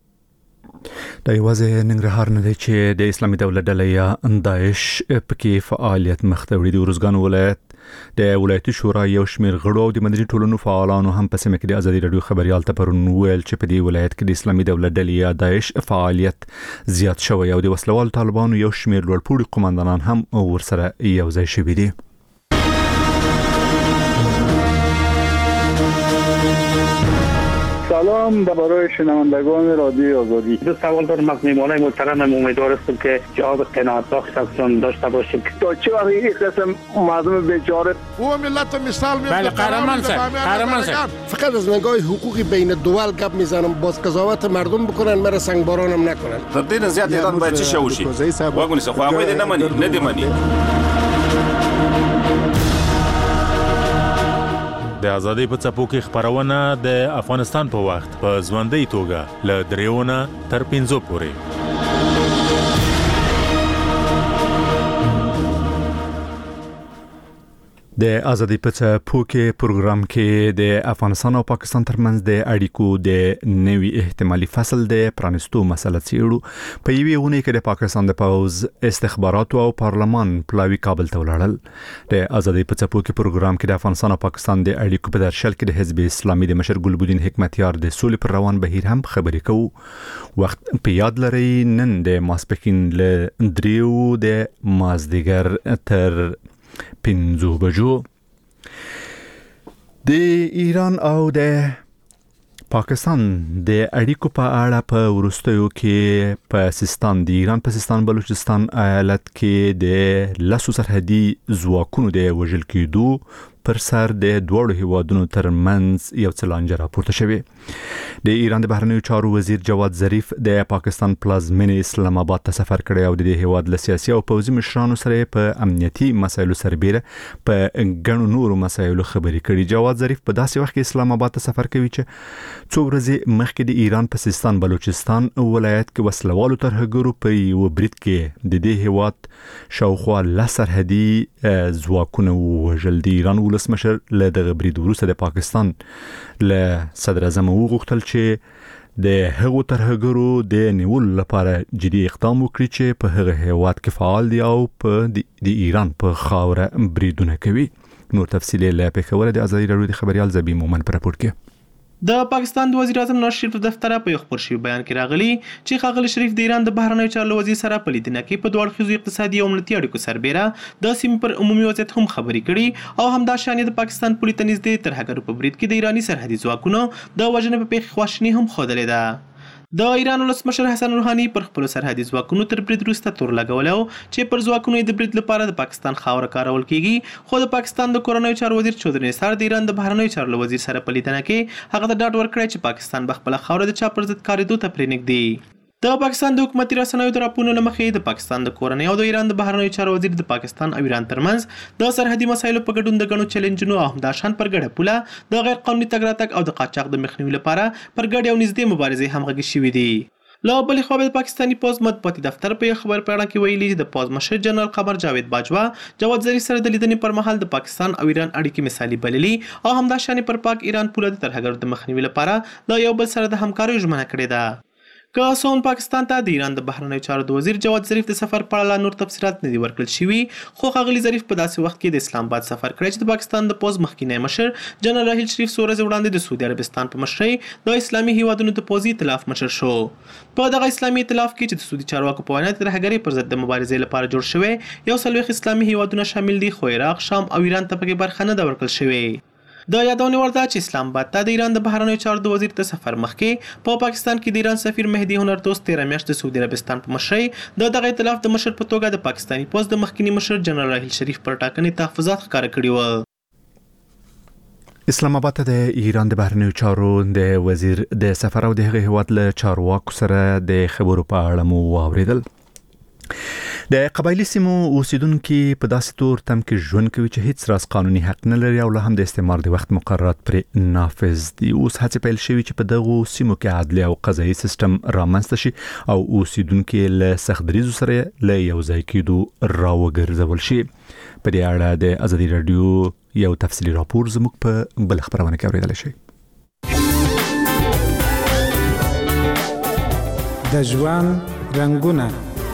دا یوازې ننګرهار نه دی چې د اسلامي دولت ډله یا داعش پکې فعالیت مخ ته وړي. د ارزګان ولایت د ولایتي شورا یو شمېر غړو او د مدني ټولنو فعالانو هم په سیمه کې د ازادي راډیو خبريال ته پرون ویل چې په دې ولایت کې د اسلامي دولت ډلې یا داعش فعالیت زیات شوی او د وسلوال طالبانو یو شمېر لوړپوړي قومندانان هم ورسره یو ځای شوي دي. سلام برای شنوندگان رادیو آزادی. دو سوال دارم از میهمانان محترمم. امیدوار هستم که جواب قناعت بخش ازشون داشته باشیم. تا چه وقت این قسم مردم بیچاره او ملت مثال میاد. بله قهرمان سر قهرمان سر فقط از نگاه حقوقی بین دول گپ میزنم، باز قضاوت مردم بکنن، مرا سنگبارانم نکنن. تدین زیاد ایران باید چی شوشی واگونی سه خو هغه نه منی نه دی منی. د ازادۍ په څپو کې خبرونه د افغانستان په وخت په ځوندۍ توګه له دریونه تر پنځو پورې. د ازادۍ په څپو کې پروګرام کې د افغانستان او پاکستان ترمنځ د اړیکو د نوي احتمالي فصل د پرانستو مسله څیړو. په یوې اونۍ کې د پاکستان د پوز استخباراتو او پارلمان پلاوی کابل ته ولاړل. د ازادۍ په څپو کې پروګرام کې د افغانستان او پاکستان د اړیکو په درشل کې د حزب اسلامي د مشر ګلبدین حکمتیار د سولې پر روان بهیر هم خبرې کوو. وخت په یاد لري نن د ماسپښین له دریو د مازدیګر تر پنځو بجو د ایران او د پاکستان د اړیکو په اړه په وروستیو کې په سیستان د ایران په سیستان بلوچستان ایالت کې د لاسو سرحدي ځواکونو د وژل کېدو پر سر د دوړو هیوادونو ترمنځ یو څه لانجه راپورته شوې. د ایران د بهرنیو چارو وزیر جواد ظریف د پاکستان پلازمینې اسلام آباد ته سفر کړی او د هیواد له سیاسي او پوځي مشرانو سره په امنیتي مسایلو سربېره په ګڼو نورو مسایلو خبرې کړي. جواد ظریف په داسې وخت کې اسلام آباد ته سفر کوي چې څو ورځې مخکې د ایران په سیستان بلوچستان ولایت کې وسلوالو ترهګرو په یو برید کې د دې هیواد شاوخوا لس سرحدي ځواکونه ووژل. د ایران ولسمشر له دغه برید وروسته د پاکستان له صدر اعظم وغوښتل چې د هغو ترهګرو د نیولو لپاره جدي اقدام وکړي چې په هغه هیواد کې فعال دي او په د ایران په خاوره بریدونه کوي. نور تفصیل له پېښوره د ازادي راډیو د خبريال زبی مومن پر راپور کې. د پاکستان د وزیر اعظم نواز شریف د دفتر په یو خبر شوی بیان کې راغلی چې ښاغلی شریف د ایران د بهرنیو چارو وزیر سره په لیدنه کې په دوه اړخیزو اقتصادي او امنیتي اړیکو سربېره د سیمې پر عمومي وضعیت هم خبرې کړي او همداشان د پاکستان پولي ته نږدې ترهګرو په برید کې د ایراني سرحدي ځواکونو د وژنې په پیښې خواشیني هم ښودلې ده. د ایران ولسمشر حسن روحاني پر خپل سرحدي ځواکونو تر برید وروسته تور لګولی چې پر ځواکونو د برید لپاره د پاکستان خاوره کارول کیږي، خو د پاکستان د کورنیو چارو وزیر چودري نثار د ایران د بهرنیو چارو وزیر سره په لیدنه کې هغه ته ډاډ ورکړی چې پاکستان به خپله خاوره د چا پر ضد کارېدو ته پرېنږدي. د پاکستان د حکومتي رسنیو د راپورونو له مخې د پاکستان د کورنۍ او د ایران د بهرنیو چارو وزیر د پاکستان او ایران ترمنځ د سرحدي مسایلو په ګډون د ګڼو چیلنجونو او همداشان پر ګډه پوله د غیر قانوني تګ راتګ او د قاچاق د مخنیوي لپاره پر ګډې او نږدې مبارزې همغږي شوي دي. له بلې خوا د پاکستاني پوځ مطبوعاتي دفتر په یو خبر په اړه کې ویلي چې د پوځ مشر جنرال قمر جاوید باجوا جواد ظریف سره د لیدنې پر مهال د پاکستان او ایران اړیکې مثالي بللي او همداشان پر پاک ایران پوله د ترهګرو د مخنیوي لپاره له یو بل سره د همکاریو ژمنه کړې ده. که څه پاکستان ته د ایران د بهرنیو چارو د وزیر جواد ظریف د سفر په اړه نور تفصیلات نه دي ورکړل شوي، خو ښاغلي ظریف په داسې وخت کې د اسلام آباد سفر کړی چې د پاکستان د پوځ مخکینی مشر جنرال راحیل شریف څو ورځې وړاندې د سعودي عربستان په مشرۍ د اسلامي هیوادونو د پوځي ائتلاف مشر شو. په دغه اسلامي ائتلاف کې چې د سعودي چارواکو په وینا د ترهګرۍ پر ضد د مبارزې لپاره جوړ شوی یو څلوېښت اسلامي هیوادونه شامل دي، خو عراق، شام او ایران ته پکې برخه نه ده ورکړل شوې. د یادونې وړ ده چې اسلام آباد ته د ایران د بهرنیو چارو د وزیر ته سفر مخکې په پا پاکستان کې د ایران سفیر مهدي هنردوست تېره میاشت د سعودي عربستان په مشرۍ د دغه ائتلاف د مشر په توګه د پاکستاني پوځ د مخکینی مشر جنرال راحیل شریف پر ټاکنې تحفظات ښکاره کړي وو. اسلام آباد ته د ایران د بهرنیو چارو د وزیر د سفر او د هغه هیواد له چارواکو سره د خبرو په اړه مو واوریدل. د قبایلی سیمو اوسیدونکو په داسې تور تم کې ژوند کوي چې هیڅ راز قانوني حق نه لري او له هم د استعمار د وخت مقررات پر نافذ دي. اوس هڅې پیل شوي چې په دغه سیمو کې عدلي او قضایي سیستم رامنځته شي او اوسیدونکو له سخت دریزو سره له یو ځای کېدو راوګرځول شي. په دې اړه د ازادي راډیو یو تفصیلي راپور زموږ په بل خبرونه کې اوریدل شي. د ژوند رنگونه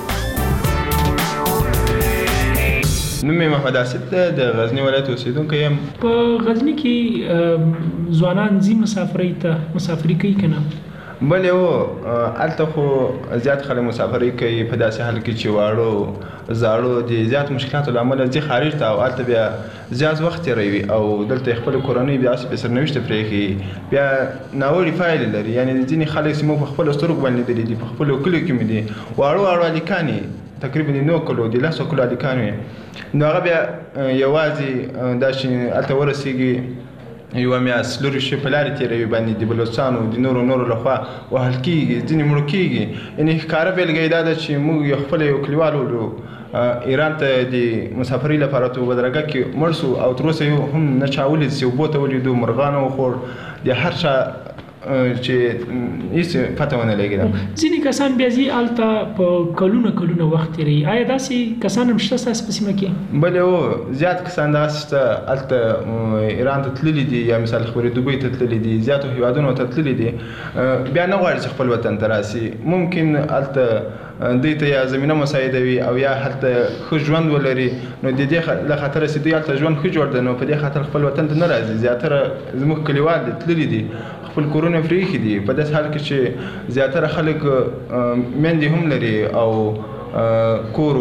نوم یې محمد آصف ده، د غزنی ولایت اوسیدونکی یم. په غزنی کې ځوانان ځي مسافرۍ ته مسافري کوي که نه؟ بلې هو هلته خو زیات خلک مسافرۍ کوي په داسې حال کې چې واړو زاړو د زیات مشکلاتو له امله ځي خارج ته او هلته بیا زیات وخت تېروي او دلته یې خپله کورنۍ بیا هسې په سرنوشته پرېښي، بیا ناوړې پایلې لري. یعنې ځینې خلک چې موږ په خپلو سترګو باندې لیدلي دي په خپلو کلیو کې مې دي واړو واړو هلکان یې تقریبا د نو کلو د لسو کلو هلکان وي، نو هغه بیا یوازې دا چې هلته ورسېږي یوه میاشت لرې شي په لارې تېروي باندې د بلوچستانو د نورو نورو لخوا وهل کېږي، ځینې مړه کېږي. یعنې ښکاره بېلګه یې دا ده چې موږ یو خپله یو کلیوال ولو ایران ته د مسافرۍ لپاره په بدرګه کې مړ سو او تر اوسه یې هم نه چا ولید چې اوبو ته ولیدو، مرغانو وخوړ، د هر چا چې هیڅ پته ونه لګېده. ځینې کسان بیا ځي هلته په کلونه کلونه وخت تېروي، آیا داسې کسان هم شته ستاسې په سیمه کې؟ بلې هو زیات کسان دغسې شته، هلته ایران ته تللي دي یا مثال خبرې دوبۍ ته تللي دي، زیاتو هیوادونو ته تللي دي، بیا نه غواړي چې خپل وطن ته راسي. ممکن هلته دوی ته یا زمینه مساعده وي او یا هلته ښه ژوند ولري، نو د دې له خاطره چې دوی هلته ژوند ښه جوړ ده نو په دې خاطر خپل وطن ته نه راځي. زیاتره زموږ کلیوال دي تللي دي خپل کورونه پرېښي دي، په داسې حال کې چې زیاتره خلک میندې هم لري او کور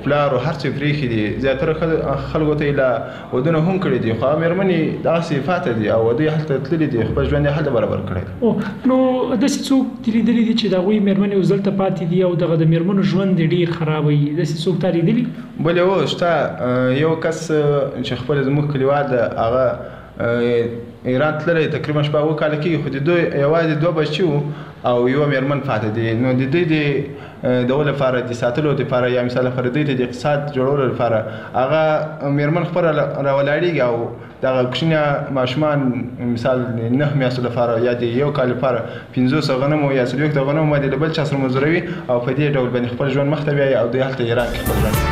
پلار او هر څه پریخي دي زیاتره خلکو ته لا ودونه هم کړی دي خو مېرمنې دا صفات دي او دوی هلته تللي دي خپل ژوند هلته برابر کړی او نو د څوک تلیدلې دي چې دا وی مېرمنې وزلته پاتې دي او دغه د مېرمنو ژوند ډیر خرابوي د څوک تلیدلې بل یو شته یو کس چې خپل زموږ کلیوال هغه ایران تللی تقریبا شپږ اوه کاله کېږي خو د دوی یوازې دوه بچي وو او یوه مېرمن پاتې دي نو د دوی د دولت لپاره د ساتلو لپاره یا مثال لپاره دوی ته د اقتصاد جوړولو لپاره هغه مېرمن خپله راولاړېږي او دغه کوچني ماشومان مثال نه میاشتو لپاره یا د یو کال لپاره پنځوس غنمو یا څلوېښت غنمو باندې له بل چا سره مزدوروي او په دې ډول باندې خپل ژوند مخته بیایي او دوی هلته ایران کې خپل ژوند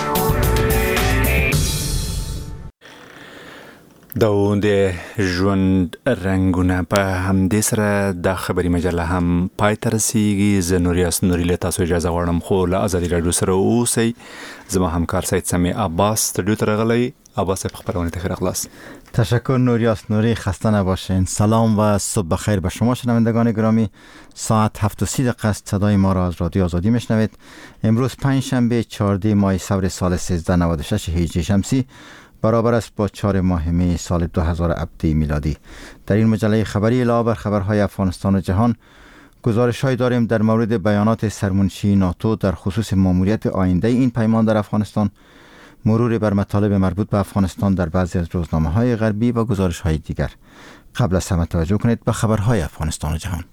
د ژوند رنګونه په همدې سره د خبري مجله هم پای ته رسیږي. زه نوریاس نوري له تاسو اجازه غواړم خو له ازادي راډیو سره اوسئ. زما همکار سید سمی عباس استودیو ته راغلی. عباس په خبرونه ته خلاص. تشکر نوریاس نوری، خسته نباشین. سلام و صبح بخیر به شما شنوندگان گرامی. ساعت هفت و سی دقیقه است. صدای ما را از رادیو آزادی میشنوید. امروز پنج شنبه چهاردهم ماه ثور سال سیزده نود و شش هجری شمسی برابر است با چهار ماه می سال دو هزار و هفده میلادی. در این مجله خبری علاوه بر خبرهای افغانستان و جهان گزارش‌هایی داریم در مورد بیانات سرمنشی ناتو در خصوص ماموریت آینده این پیمان در افغانستان، مرور بر مطالب مربوط به افغانستان در بعضی از روزنامه‌های غربی و گزارش‌های دیگر. قبل از همه توجه کنید به خبرهای افغانستان و جهان.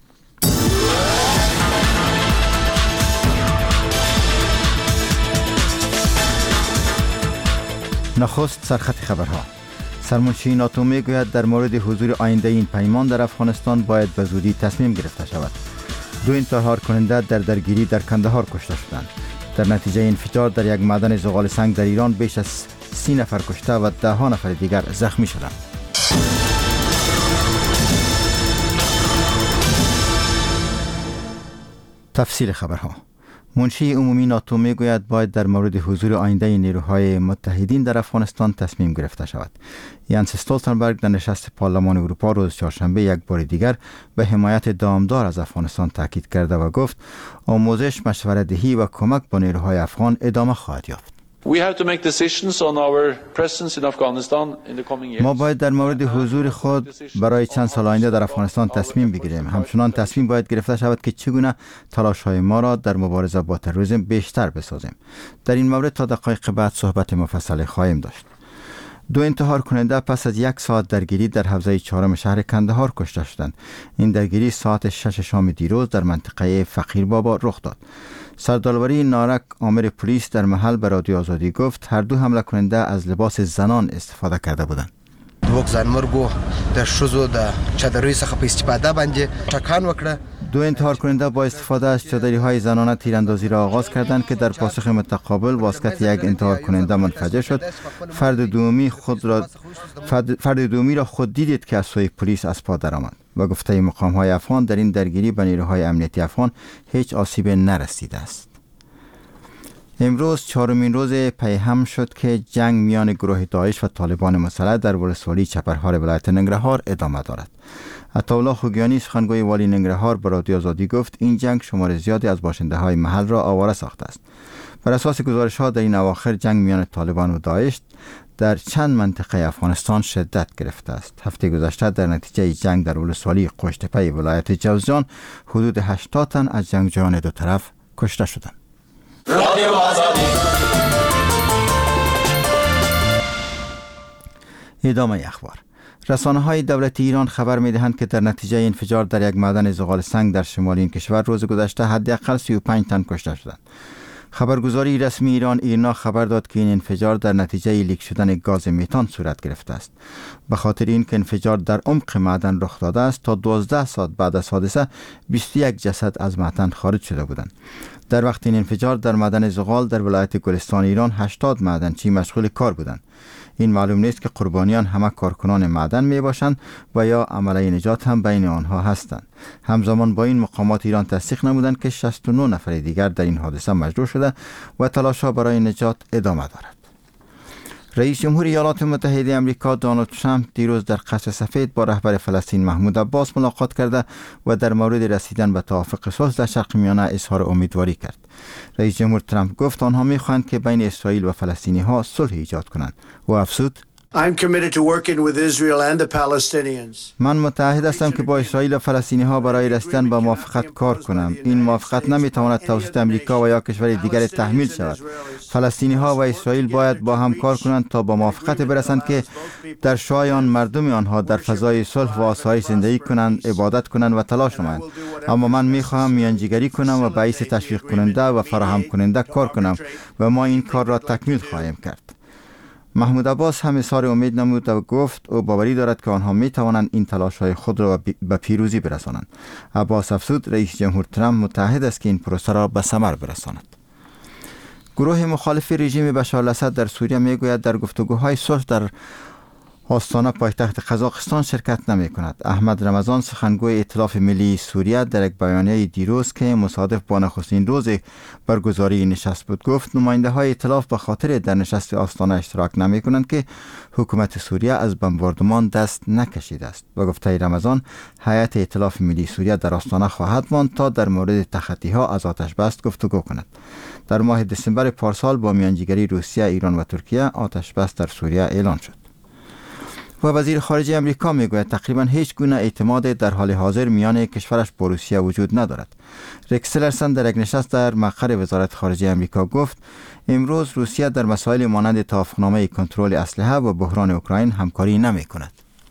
نخست سرخط خبرها. سرمنشی ناتو میگوید در مورد حضور آینده این پیمان در افغانستان باید به زودی تصمیم گرفته شود. دو انتحار کننده در درگیری در کندهار کشته شدند. در نتیجه انفجار در یک معدن زغال سنگ در ایران بیش از سی نفر کشته و ده ها نفر دیگر زخمی شدند. تفصیل خبرها. منشی عمومی ناتو میگوید باید در مورد حضور آینده نیروهای متحدین در افغانستان تصمیم گرفته شود. یانس استولتنبرگ در نشست پارلمان اروپا روز چهارشنبه یک بار دیگر به حمایت دامدار از افغانستان تاکید کرده و گفت آموزش، مشورت دهی و کمک با نیروهای افغان ادامه خواهد یافت. We have to make decisions on our presence in Afghanistan in the coming years. ما باید در مورد حضور خود برای چند سال آینده در افغانستان تصمیم بگیریم. همچنان تصمیم باید گرفته شود که چگونه تلاش‌های ما را در مبارزه با تروریسم بیشتر بسازیم. در این مورد تا دقایق بعد صحبت مفصل خواهیم داشت. دو انتحار کننده پس از یک ساعت درگیری در حوزه چهارم شهر کندهار کشته شدند. این درگیری ساعت شش شام دیروز در منطقه فقیر بابا رخ داد. سردالوری نارک آمر پلیس در محل به رادیو آزادی گفت هر دو حمله کننده از لباس زنان استفاده کرده بودند. دوک ځانمرګو د ښځو د چادرۍ څخه په استفاده باندې ټکان وکړه. دو انتحار کننده با استفاده از چادری های زنانه تیراندازی را آغاز کردند که در پاسخ متقابل واسطه یک انتحار کننده منفجر شد. فرد دومی خود را فرد دومی را خود دیدید که از سوی پلیس از پا درآمد. و گفته مقام های افغان در این درگیری به نیروهای امنیتی افغان هیچ آسیب نرسیده است. امروز چهارمین روز پیهم شد که جنگ میان گروه داعش و طالبان مسلح در ولسوالی چپرهار ولایت ننگرهار ادامه دارد. عطاالله خوگیانی سخنگوی والی ننگرهار به رادیو آزادی گفت این جنگ شمار زیادی از باشنده های محل را آواره ساخته است. بر اساس گزارش ها در این اواخر جنگ میان طالبان و داعش در چند منطقه افغانستان شدت گرفته است. هفته گذشته در نتیجه جنگ در ولسوالی قوشتپه ولایت جوزجان حدود هشتاد تن از جنگجویان دو طرف کشته شدند. ادامه اخبار. رسانه های دولتی ایران خبر می دهند که در نتیجه انفجار در یک معدن زغال سنگ در شمال این کشور روز گذشته حداقل سی و پنج تن کشته شدند. خبرگزاری رسمی ایران ایرنا خبر داد که این انفجار در نتیجه لیک شدن گاز متان صورت گرفته است. به خاطر این که انفجار در عمق معدن رخ داده است تا دوازده ساعت بعد از حادثه بیست و یک جسد از معدن خارج شده بودند. در وقت این انفجار در معدن زغال در ولایت گلستان ایران هشتاد معدنچی مشغول کار بودند. این معلوم نیست که قربانیان همه کارکنان معدن می باشند و یا عمله نجات هم بین آنها هستند. همزمان با این مقامات ایران تصدیق نمودند که شصت و نه نفر دیگر در این حادثه مجروح شده و تلاش‌ها برای نجات ادامه دارد. رئیس جمهور ایالات متحده آمریکا دونالد ترامپ دیروز در قصر سفید با رهبر فلسطین محمود عباس ملاقات کرده و در مورد رسیدن به توافق صلح در شرق میانه اظهار امیدواری کرد. رئیس جمهور ترامپ گفت آنها می‌خواهند که بین اسرائیل و فلسطینی‌ها صلح ایجاد کنند و افزود I'm committed to working with Israel and the Palestinians. من متعهد هستم که با اسرائیل و فلسطینی‌ها برای رسیدن به موافقت کار کنم. این موافقت نمی‌تواند توسط امریکا و یا کشور دیگر تحمیل شود. فلسطینی‌ها و اسرائیل باید با هم کار کنند تا به موافقت برسند که در شایان مردم آنها در فضای صلح و آسایش زندگی کنند، عبادت کنند و تلاش کنند. اما من می‌خواهم میانجیگری کنم و باعث تشویق کننده و فراهم کننده کار کنم و ما این کار را تکمیل خواهیم کرد. محمود عباس هم اظهار امید نمود و گفت او باوری دارد که آنها می توانند این تلاش‌های خود را به پیروزی برسانند. عباس افزود رئیس جمهور ترامپ متعهد است که این پروسه را به ثمر برساند. گروه مخالف رژیم بشار الاسد در سوریه میگوید در گفتگوهای صلح در آستانه پایتخت قزاقستان شرکت نمی کند. احمد رمضان سخنگوی ائتلاف ملی سوریه در یک بیانیه دیروز که مصادف با نخستین روز برگزاری نشست بود گفت نماینده های ائتلاف به خاطر در نشست آستانه اشتراک نمی کنند که حکومت سوریه از بمباردمان دست نکشیده است. و گفته رمضان هیئت ائتلاف ملی سوریه در آستانه خواهد ماند تا در مورد تخطی ها از آتش بس گفتگو کند. در ماه دسامبر پارسال با میانجیگری روسیه، ایران و ترکیه آتش بس در سوریه اعلان شد. و وزیر خارجه امریکا میگوید تقریبا هیچ گونه اعتماد در حال حاضر میان کشورش با روسیه وجود ندارد. ریکس تیلرسن در یک نشست در مقر وزارت خارجه امریکا گفت امروز روسیه در مسائل مانند توافقنامه کنترل اسلحه و بحران اوکراین همکاری نمی کند.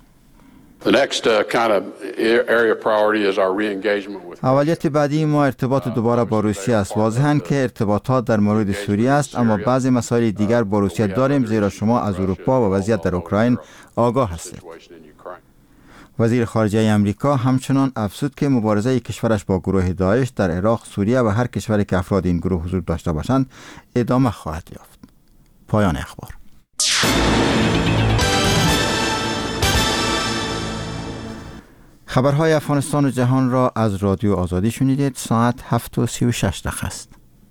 اولیت بعدی ما ارتباط دوباره با روسیه است. واضحاً که ارتباطات در مورد سوریه است، اما بعضی مسائل دیگر با روسیه داریم زیرا شما از اروپا و وضعیت در اوکراین آگاه هستید. وزیر خارجه امریکا همچنان افزود که مبارزه کشورش با گروه داعش در عراق، سوریه و هر کشوری که افراد این گروه حضور داشته باشند ادامه خواهد یافت. پایان اخبار. خبرهای افغانستان و جهان را از رادیو آزادی شنیدید. ساعت هفت و سی و شش دقیقه است.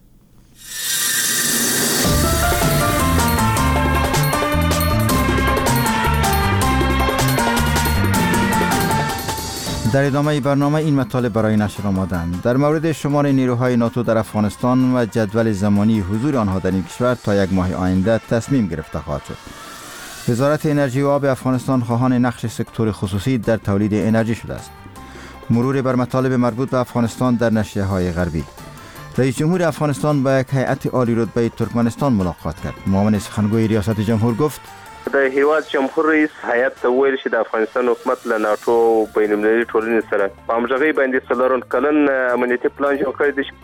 در ادامه برنامه این مطالب برای نشر آمدند. در مورد شمار نیروهای ناتو در افغانستان و جدول زمانی حضور آنها در این کشور تا یک ماه آینده تصمیم گرفته خواهد شد. وزارت انرژی و آب افغانستان خواهان نقش سکتور خصوصی در تولید انرژی شده است. مرور بر مطالب مربوط به افغانستان در نشریه‌های غربی. رئیس جمهور افغانستان با یک هیئت عالی رتبه ترکمنستان ملاقات کرد. معاون سخنگوی ریاست جمهور گفت د هیواد جمهور رئیس هیئت ته ویل چې د افغانستان حکومت له ناتو او بین المللي ټولنې سره په همغږۍ باندې څلورم کلن امنیتي پلان جوړ کړی دی.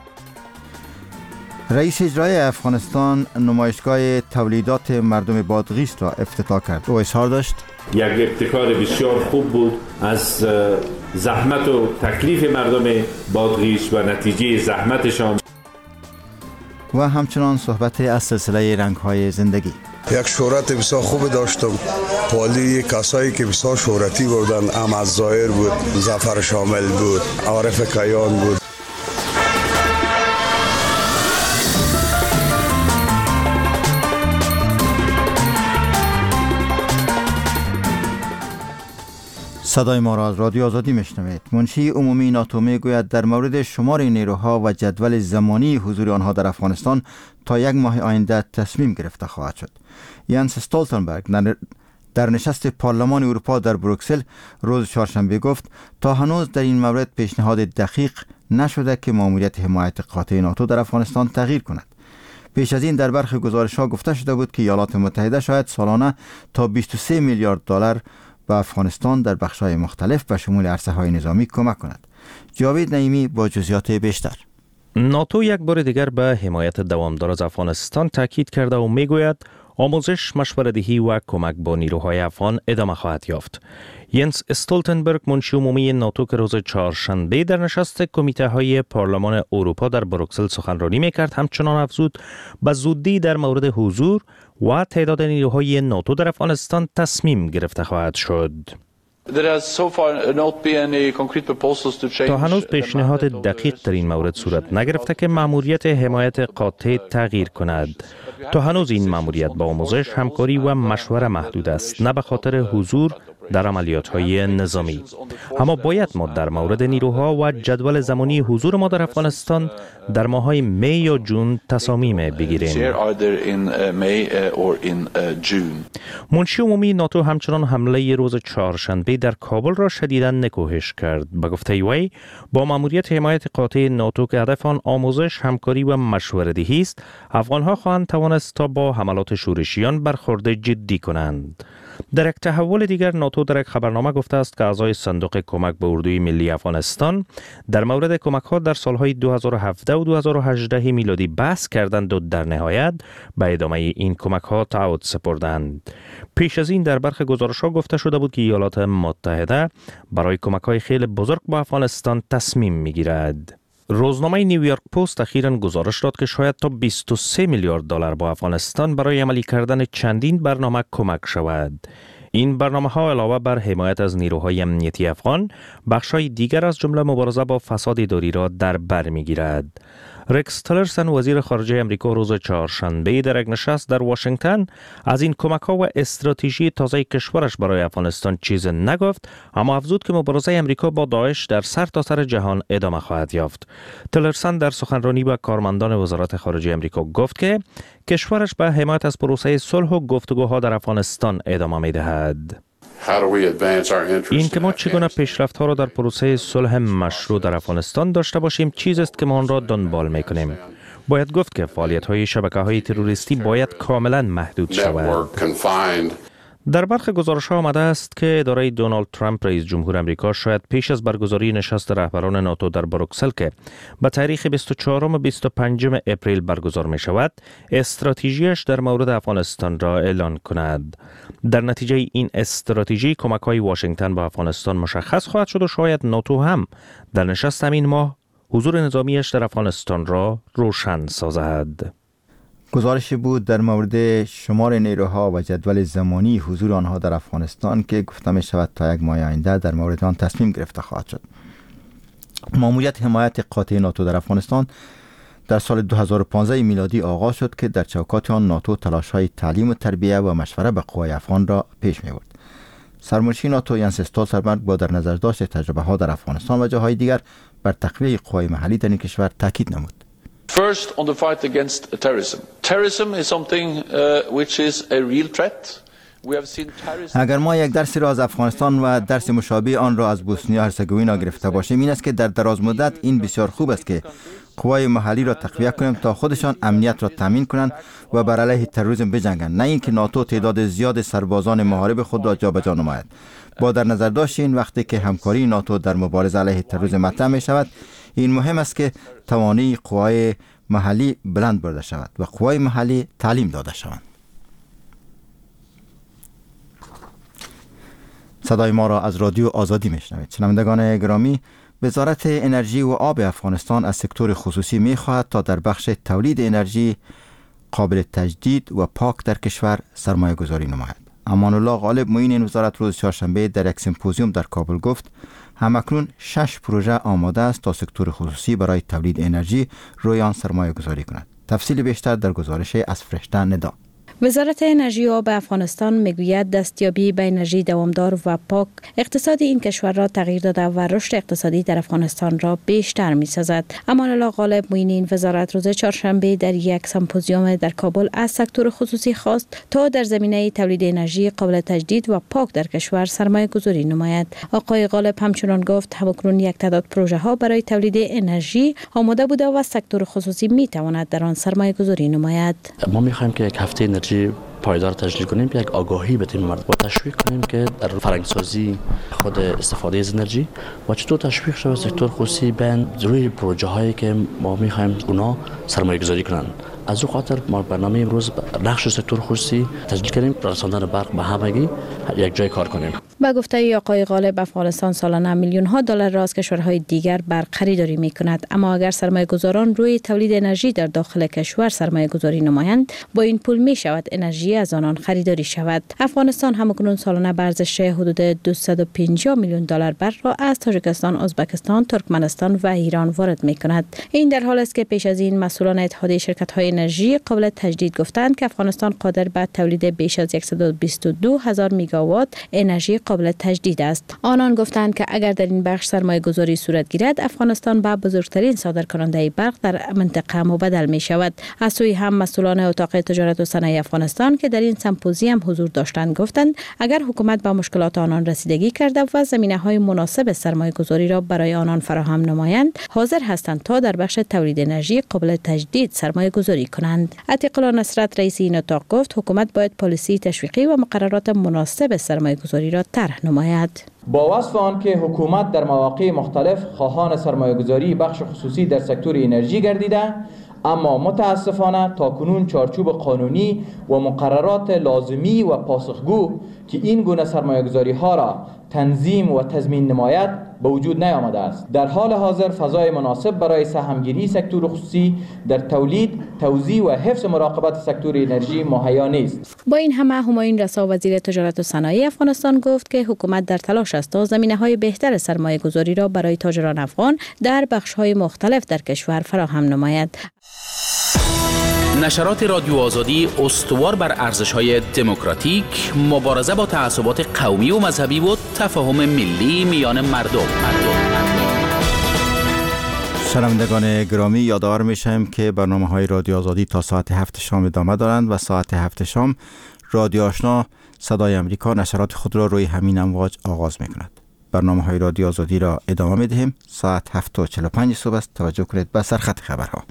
رئیس اجرایی افغانستان نمایشگاه تولیدات مردم بادغیس را افتتاح کرد. او اظهار داشت یک ابتکار بسیار خوب بود از زحمت و تکلیف مردم بادغیس و نتیجه زحمتشان. و همچنان صحبت از سلسله رنگ‌های زندگی. یک شهرت بسیار خوب داشتم. پالی کسایی که بسیار شهرتی بودند، احمد ظاهر بود، ظفر شامل بود، عارف کیان بود. صدای ما را از رادیو آزادی میشنوید. منشی عمومی ناتو میگوید در مورد شمار نیروها و جدول زمانی حضور آنها در افغانستان تا یک ماه آینده تصمیم گرفته خواهد شد. یانس استولتنبرگ در نشست پارلمان اروپا در بروکسل روز چهارشنبه گفت تا هنوز در این مورد پیشنهاد دقیق نشده که ماموریت حمایت قاطع ناتو در افغانستان تغییر کند. پیش از این در برخی گزارش‌ها گفته شده بود که ایالات متحده شاید سالانه تا بیست و سه میلیارد دلار به افغانستان در بخش‌های مختلف به شمول عرصه‌های نظامی کمک کند. جاوید نعیمی با جزئیات بیشتر. ناتو یک بار دیگر به حمایت دوامدار از افغانستان تاکید کرده و میگوید آموزش، مشوره‌دهی و کمک با نیروهای افغان ادامه خواهد یافت. ینس استولتنبرگ منشی عمومی ناتو که روز چهارشنبه در نشست کمیته های پارلمان اروپا در بروکسل سخنرانی میکرد همچنان افزود به زودی در مورد حضور و تعداد نیروهای ناتو در افغانستان تصمیم گرفته خواهد شد. تا هنوز پیشنهاد دقیق در این مورد صورت نگرفته که مأموریت حمایت قاطع تغییر کند. تا هنوز این مأموریت با آموزش، همکاری و مشوره محدود است، نه به خاطر حضور در عملیات‌های نظامی. اما باید ما در مورد نیروها و جدول زمانی حضور ما در افغانستان در ماه‌های می یا جون تصامیم بگیریم. منشی عمومی ناتو همچنان حمله روز چهارشنبه در کابل را شدیداً نکوهش کرد. به گفته وی، با مأموریت حمایت قاطع ناتو که هدف آن آموزش، همکاری و مشوره‌دهی است، افغان‌ها خواهند توانست تا با حملات شورشیان برخورد جدی کنند. در یک تحول دیگر، ناتو در یک خبرنامه گفته است که اعضای صندوق کمک به اردوی ملی افغانستان در مورد کمک‌ها در سالهای دو هزار و هفده و دو هزار و هجده میلادی بحث کردند و در نهایت به ادامه این کمک‌ها تعهد سپردند. پیش از این در برخی گزارش‌ها گفته شده بود که ایالات متحده برای کمک‌های خیلی بزرگ به افغانستان تصمیم می‌گیرد. روزنامه نیویورک پست اخیراً گزارش داد که شاید تا بیست و سه میلیارد دلار با افغانستان برای عملی کردن چندین برنامه کمک شود. این برنامه ها علاوه بر حمایت از نیروهای امنیتی افغان، بخش‌های دیگر از جمله مبارزه با فساد اداری را در بر می‌گیرد. رکس تلرسن، وزیر خارجه امریکا، روز چهارشنبه در یک نشست در واشنگتن از این کمک‌ها و استراتژی تازه کشورش برای افغانستان چیز نگفت، اما افزود که مبارزه امریکا با داعش در سرتاسر جهان ادامه خواهد یافت. تلرسن در سخنرانی با کارمندان وزارت خارجه امریکا گفت که کشورش به حمایت از پروسه صلح و گفتگوها در افغانستان ادامه می‌دهد. این که ما چگونه پیشرفت‌ها را در پروسه صلح مشروع در افغانستان داشته باشیم چیزی است که ما آن را دنبال می‌کنیم. باید گفت که فعالیت‌های شبکه‌های تروریستی باید کاملاً محدود شود. در برخی گزارش‌ها آمده است که اداره دونالد ترامپ رئیس جمهور امریکا شاید پیش از برگزاری نشست رهبران ناتو در بروکسل که به تاریخ بیست و چهارم و بیست و پنجم اپریل برگزار می شود، استراتژیش در مورد افغانستان را اعلان کند. در نتیجه این استراتژی کمک‌های واشنگتن به افغانستان مشخص خواهد شد و شاید ناتو هم در نشست همین ماه حضور نظامیش در افغانستان را روشن سازد. گزارشی بود در مورد شمار نیروها و جدول زمانی حضور آنها در افغانستان که گفته می شود تا یک ماه آینده در مورد آن تصمیم گرفته خواهد شد. مأموریت حمایت قاطع ناتو در افغانستان در سال دو هزار و پانزده میلادی آغاز شد که در چوکات آن ناتو تلاش‌های تعلیم و تربیه و مشوره به قوای افغان را پیش می برد. سرمنشی ناتو ینس استولتنبرگ با در نظر داشت تجربه ها در افغانستان و جاهای دیگر بر تقویت قوای محلی در این کشور تاکید نمود. First, on the fight against terrorism. Terrorism is something uh, which is a real threat. We have seen terrorism. اگر ما یک درسی را از افغانستان و درس مشابه آن را از بوسنیا هرزگوینا گرفته باشیم، این است که در دراز مدت این بسیار خوب است که قوای محلی را تقویت کنیم تا خودشان امنیت را تامین کنند و بر علیه تروریسم بجنگند، نه اینکه ناتو تعداد زیاد سربازان محارب خود را جابجا نماید. با در نظر داشت این وقتی که همکاری ناتو در مبارزه علیه تروریسم مطرح می شود، این مهم است که توانایی قوای محلی بلند برده شود و قوای محلی تعلیم داده شوند. صدای ما را از رادیو آزادی میشنوید. شنوندگان گرامی، وزارت انرژی و آب افغانستان از سکتور خصوصی میخواهد تا در بخش تولید انرژی قابل تجدید و پاک در کشور سرمایه گذاری نماید. امان الله غالب، معین این وزارت، روز چهارشنبه در یک سمپوزیوم در کابل گفت همکنون شش پروژه آماده است تا سکتور خصوصی برای تولید انرژی روی آن سرمایه گذاری کند. تفصیل بیشتر در گزارش از فرشته ندا. وزارت انرژی و آب افغانستان میگوید دستیابی به انرژی دوامدار و پاک اقتصاد این کشور را تغییر داده و رشد اقتصادی در افغانستان را بیشتر می‌سازد. امان الله غالب، معین این وزارت، روز چهارشنبه در یک سمپوزیوم در کابل از سکتور خصوصی خواست تا در زمینه تولید انرژی قابل تجدید و پاک در کشور سرمایه گذاری نماید. آقای غالب همچنان گفت همکنون یک تعداد پروژه ها برای تولید انرژی آماده بوده و سکتور خصوصی میتواند در آن سرمایه گذاری نماید. ما می‌خوایم که یک هفته انرژی پایدار تشکیل کنیم، یک آگاهی بدیم مردم و تشویق کنیم که در فرهنگ‌سازی خود استفاده از انرژی و چطور تشویق شود سکتور خصوصی بین روی پروژه هایی که ما می‌خوایم اونا سرمایه گذاری کنند. از او خاطر ما برنامه امروز نقش سکتور خصوصی تشکیل کردیم، رساندن برق به همگی یک جای کار کنیم. با گفته آقای غالب، افغانستان سالانه میلیون ها دلار را از کشورهای دیگر برق خریداری می‌کند، اما اگر سرمایه‌گذاران روی تولید انرژی در داخل کشور سرمایه‌گذاری نمایند، با این پول می‌شود انرژی انرژی از آنان خریداری شود. افغانستان همکنون سالانه به ارزش حدود دویست و پنجاه میلیون دلار برق را از تاجیکستان، ازبکستان، ترکمنستان و ایران وارد می کند. این در حالی است که پیش از این مسئولان اتحادیه شرکت‌های انرژی قابل تجدید گفتند که افغانستان قادر به تولید بیش از صد و بیست و دو هزار مگاوات انرژی قابل تجدید است. آنان گفتند که اگر در این بخش سرمایه‌گذاری صورت گیرد، افغانستان به بزرگترین صادرکننده برق در منطقه مبدل می شود. از سوی هم مسئولان اتاق تجارت و صنایع افغانستان که در این سمپوزیوم حضور داشتند گفتند اگر حکومت به مشکلات آنان رسیدگی کرده و زمینه‌های مناسب سرمایه‌گذاری را برای آنان فراهم نمایند، حاضر هستند تا در بخش تولید انرژی قابل تجدید سرمایه‌گذاری کنند. عتیق الله نصرت رئیس این اتاق گفت حکومت باید پالیسی تشویقی و مقررات مناسب سرمایه‌گذاری را طرح نماید. با وصف آن که حکومت در مواقع مختلف خواهان سرمایه‌گذاری بخش خصوصی در سکتور انرژی گردیده، اما متاسفانه تاکنون چارچوب قانونی و مقررات لازمی و پاسخگو که این گونه سرمایه‌گذاری ها را تنظیم و تضمین نماید به وجود نیامده است. در حال حاضر فضای مناسب برای سهمگیری سکتور خصوصی در تولید، توزیع و حفظ مراقبت سکتور انرژی مهیا نیست. با این همه همایون رسا وزیر تجارت و صنایع افغانستان گفت که حکومت در تلاش است تا زمینه‌های بهتر سرمایه‌گذاری را برای تاجران افغان در بخش‌های مختلف در کشور فراهم نماید. نشرات رادیو آزادی استوار بر ارزش‌های دموکراتیک، مبارزه با تعصبات قومی و مذهبی و تفاهم ملی میان مردم. شنوندگان گرامی، یادآور میشم که برنامه‌های رادیو آزادی تا ساعت هفت شام ادامه دارند و ساعت هفت شام رادیو آشنا صدای امریکا نشرات خود را روی همین امواج آغاز می‌کند. برنامه‌های رادیو آزادی را ادامه می‌دهیم. ساعت هفت و چهل و پنج صبح است. توجه کنید به سرخط خبرها.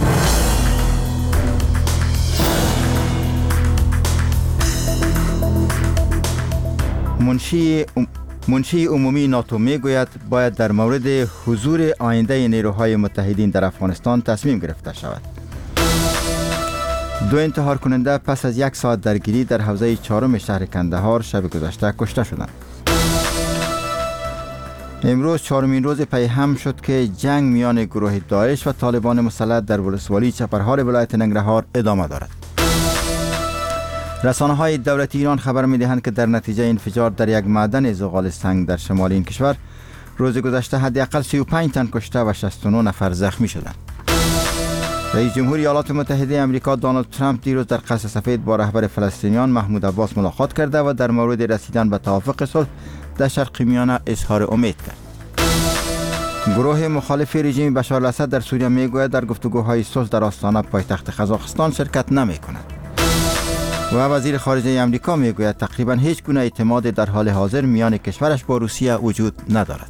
منشی منشی عمومی ناتو میگوید باید در مورد حضور آینده نیروهای متحدین در افغانستان تصمیم گرفته شود. دو انتحار کننده پس از یک ساعت درگیری در حوزه چهارم شهر کندهار شب گذشته کشته شدند. امروز چهارمین روز پی هم شد که جنگ میان گروه داعش و طالبان مسلح در ولسوالی چپرهار ولایت ننگرهار ادامه دارد. رسانه‌های دولتی ایران خبر می‌دهند که در نتیجه انفجار در یک معدن زغال سنگ در شمال این کشور روز گذشته حداقل سی و پنج تن کشته و شصت و نه نفر زخمی شدند. رئیس جمهور ایالات متحده آمریکا دونالد ترامپ دیروز در قصر سفید با رهبر فلسطینیان محمود عباس ملاقات کرده و در مورد رسیدن به توافق صلح در شرق میانه اظهار امید کرد. گروه مخالف رژیم بشار الاسد در سوریه میگوید در گفتگوهای صلح در آستانه پایتخت قزاقستان شرکت نمی‌کند. و وزیر خارجه آمریکا میگوید تقریبا هیچ گونه اعتماد در حال حاضر میان کشورش با روسیه وجود ندارد.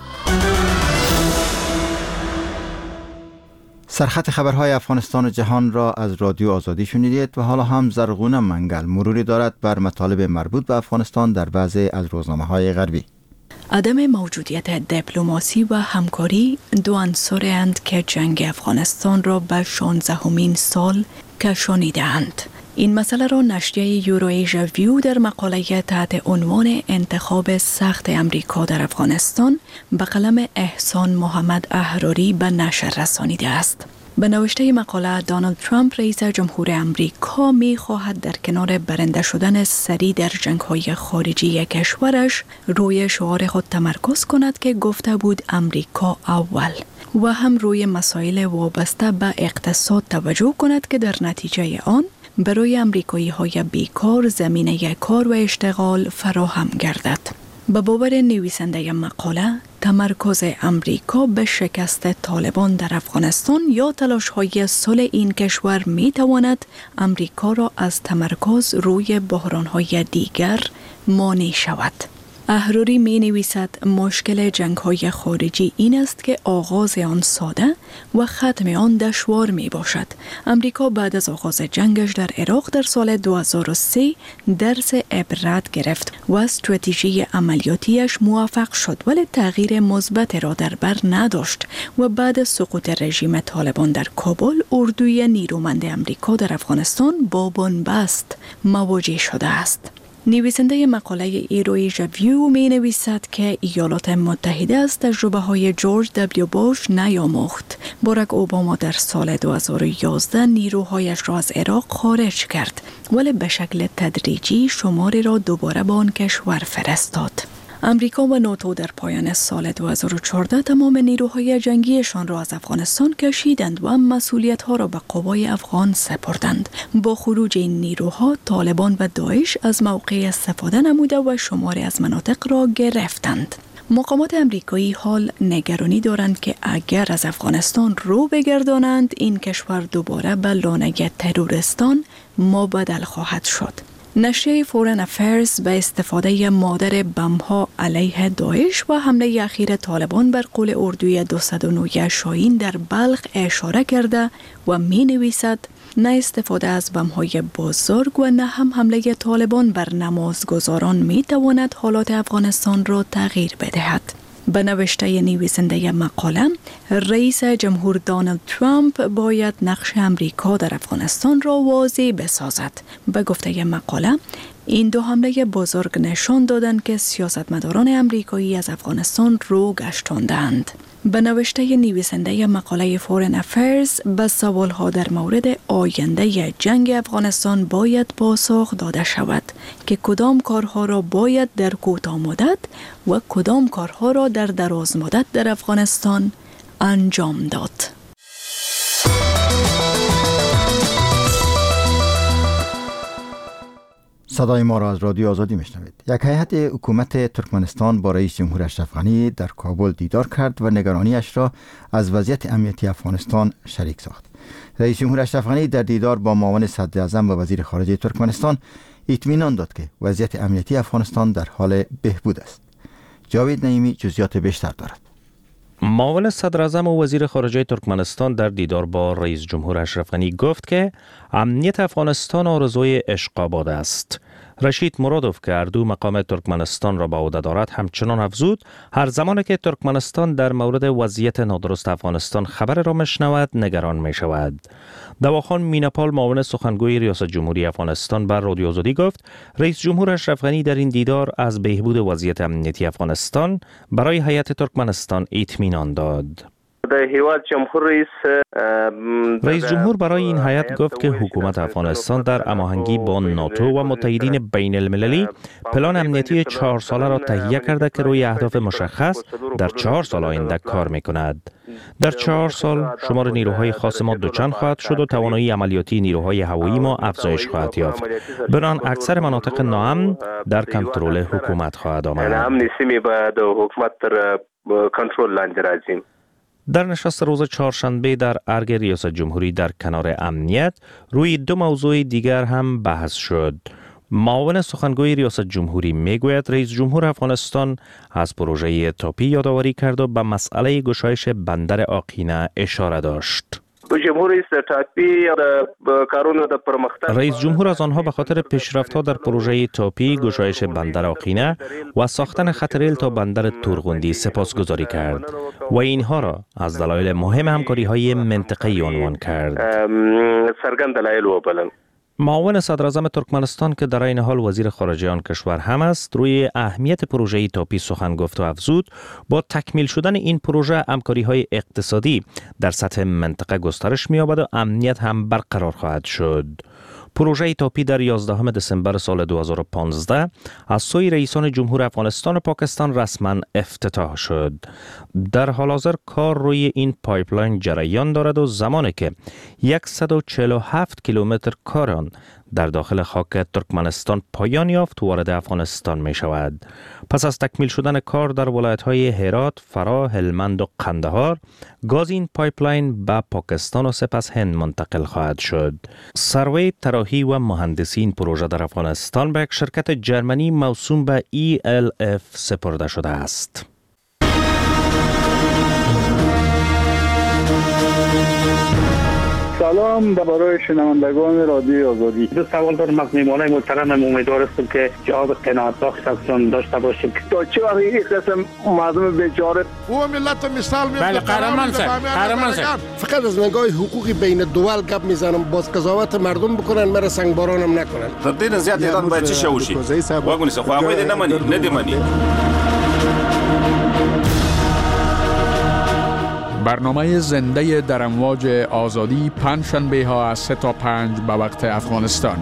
سرخط خبرهای افغانستان و جهان را از رادیو آزادی شنیدید و حالا هم زرغونه منگل مروری دارد بر مطالب مربوط به افغانستان در بعضی از روزنامه‌های غربی. عدم موجودیت دیپلماسی و همکاری دو عنصرند که جنگ افغانستان را به شانزدهمین سال کشانیده‌اند. این مسئله را نشریه یورو-ایژیا ویو در مقاله تحت عنوان انتخاب سخت امریکا در افغانستان به قلم احسان محمد احراری به نشر رسانیده است. به نوشته مقاله، دونالد ترامپ رئیس جمهور امریکا می خواهد در کنار برنده شدن سریع در جنگ‌های خارجی کشورش روی شعار خود تمرکز کند که گفته بود امریکا اول و هم روی مسائل وابسته به اقتصاد توجه کند که در نتیجه آن برای امریکایی های بیکار زمینه کار و اشتغال فراهم گردد. به باور نویسنده مقاله، تمرکز امریکا به شکست طالبان در افغانستان یا تلاش های صلح این کشور می تواند امریکا را از تمرکز روی بحران های دیگر مانع شود. احراری می نویسد مشکل جنگ های خارجی این است که آغاز آن ساده و ختم آن دشوار می باشد. امریکا بعد از آغاز جنگش در عراق در سال دو هزار و سه درس عبرت گرفت و استراتژی عملیاتیش موفق شد، ولی تغییر مثبت را در بر نداشت و بعد سقوط رژیم طالبان در کابل اردوی نیرومند امریکا در افغانستان با بنبست مواجه شده است. نویسنده مقاله ایروی ژویو می نویسد که ایالات متحده از تجربه های جورج دبلیو بوش نیاموخت. باراک اوباما در سال دو هزار و یازده نیروهایش را از عراق خارج کرد، ولی به شکل تدریجی شماری را دوباره به آن کشور فرستاد. امریکا و ناتو در پایان سال دو هزار و چهارده تمام نیروهای جنگیشان را از افغانستان کشیدند و مسئولیت‌ها را به قوای افغان سپردند. با خروج این نیروها طالبان و داعش از موقع استفاده نموده و شماری از مناطق را گرفتند. مقامات امریکایی حال نگرانی دارند که اگر از افغانستان رو بگردانند این کشور دوباره به لانه تروریستان مبدل خواهد شد. نشریه فورن افیرز به استفاده مادر بمب‌ها علیه داعش و حمله اخیر طالبان بر قول اردوی دویست و نه شاهین در بلخ اشاره کرده و می نویسد نه استفاده از بمب‌های بزرگ و نه هم حمله طالبان بر نمازگزاران می تواند حالات افغانستان را تغییر بدهد. به نوشته نویسنده مقاله، رئیس جمهور دونالد ترامپ باید نقش امریکا در افغانستان را واضح بسازد. به گفته مقاله، این دو حمله بزرگ نشان دادند که سیاستمداران امریکایی از افغانستان رو گشتاندند. به نوشته نویسنده مقاله فورن افیرز، به سوالها در مورد آینده جنگ افغانستان باید پاسخ داده شود که کدام کارها را باید در کوتاه مدت و کدام کارها را در دراز مدت در افغانستان انجام داد. صدای ما را از رادیو آزادی میشنوید. یک هیئت حکومت ترکمنستان با رئیس جمهور اشرف غنی در کابل دیدار کرد و نگرانیش را از وضعیت امنیتی افغانستان شریک ساخت. رئیس جمهور اشرف غنی در دیدار با معاون صدر اعظم و وزیر خارجه ترکمنستان اطمینان داد که وضعیت امنیتی افغانستان در حال بهبود است. جاوید نعیمی جزئیات بیشتر دارد. معاون صدر اعظم و وزیر خارجه ترکمنستان در دیدار با رئیس جمهور اشرف غنی گفت که امنیت افغانستان آرزوی اشقاباد است. رشید مرادوف که اردو مقام ترکمنستان را به عهده دارد همچنان افزود هر زمان که ترکمنستان در مورد وضعیت نادرست افغانستان خبر را میشنود نگران می شود. دواخان میناپال معاون سخنگوی ریاست جمهوری افغانستان بر رادیو آزادی گفت رئیس جمهور اشرف غنی در این دیدار از بهبود وضعیت امنیتی افغانستان برای هیئت ترکمنستان اطمینان داد. رئیس جمهور برای این هیئت گفت که حکومت افغانستان در هماهنگی با ناتو و متحدین بین المللی پلان امنیتی چهار ساله را تهیه کرده که روی اهداف مشخص در چهار سال آینده کار می کند. در چهار سال شمار نیروهای خاص ما دوچند خواهد شد و توانایی عملیاتی نیروهای هوایی ما افزایش خواهد یافت. بنان اکثر مناطق ناامن در کنترل حکومت خواهد آمد. در نشست روز چهارشنبه در ارگ ریاست جمهوری در کنار امنیت روی دو موضوع دیگر هم بحث شد. معاون سخنگوی ریاست جمهوری میگوید رئیس جمهور افغانستان از پروژه تاپی یادآوری کرد و به مسئله گشایش بندر آقینه اشاره داشت. رئیس جمهور از آنها به خاطر پیشرفت‌ها در پروژه تاپی، گشایش بندر آقینه و ساختن خط ریل تا بندر تورغوندی سپاسگزاری کرد و اینها را از دلایل مهم همکاری‌های منطقه‌ای عنوان کرد. معاون صدر اعظم ترکمنستان که در این حال وزیر خارجه آن کشور هم است روی اهمیت پروژه تاپی سخن گفت و افزود با تکمیل شدن این پروژه همکاری‌های اقتصادی در سطح منطقه گسترش می‌یابد و امنیت هم برقرار خواهد شد. پروژه تاپی در یازدهم دسامبر سال دو هزار و پانزده از سوی رئیسان جمهور افغانستان و پاکستان رسما افتتاح شد. در حال حاضر کار روی این پایپلاین جریان دارد و زمانی که صد و چهل و هفت کیلومتر کار آن در داخل خاک ترکمنستان پایان یافت وارد افغانستان می شود. پس از تکمیل شدن کار در ولایت‌های هرات، فرا، هلمند و قندهار، گاز این پایپلاین به پاکستان و سپس هند منتقل خواهد شد. سروی طراحی و مهندسی این پروژه در افغانستان به یک شرکت جرمنی موسوم به ای ال اف سپرده شده است. سلام برای شنوندگان رادیوی آزادی. دو سوال دارم از میهمانای محترم. امیدوار هستم که جواب قناعت بخش ازشون داشته باشیم. تا چه وقت این قسم مردم بیچاره او ملت مثال میاد. بله قهرمان صاحب، قهرمان صاحب. فقط از نگاه حقوقی بین دول گپ میزنم، باز قضاوت مردم بکنن، مرا سنگبارانم نکنن. تر دې زیات ایران باید چی شوشي واګونی څه خو هغه دې نه مني نه دې مني. برنامه زنده در امواج آزادی پنجشنبه ها از سه تا پنج به وقت افغانستان.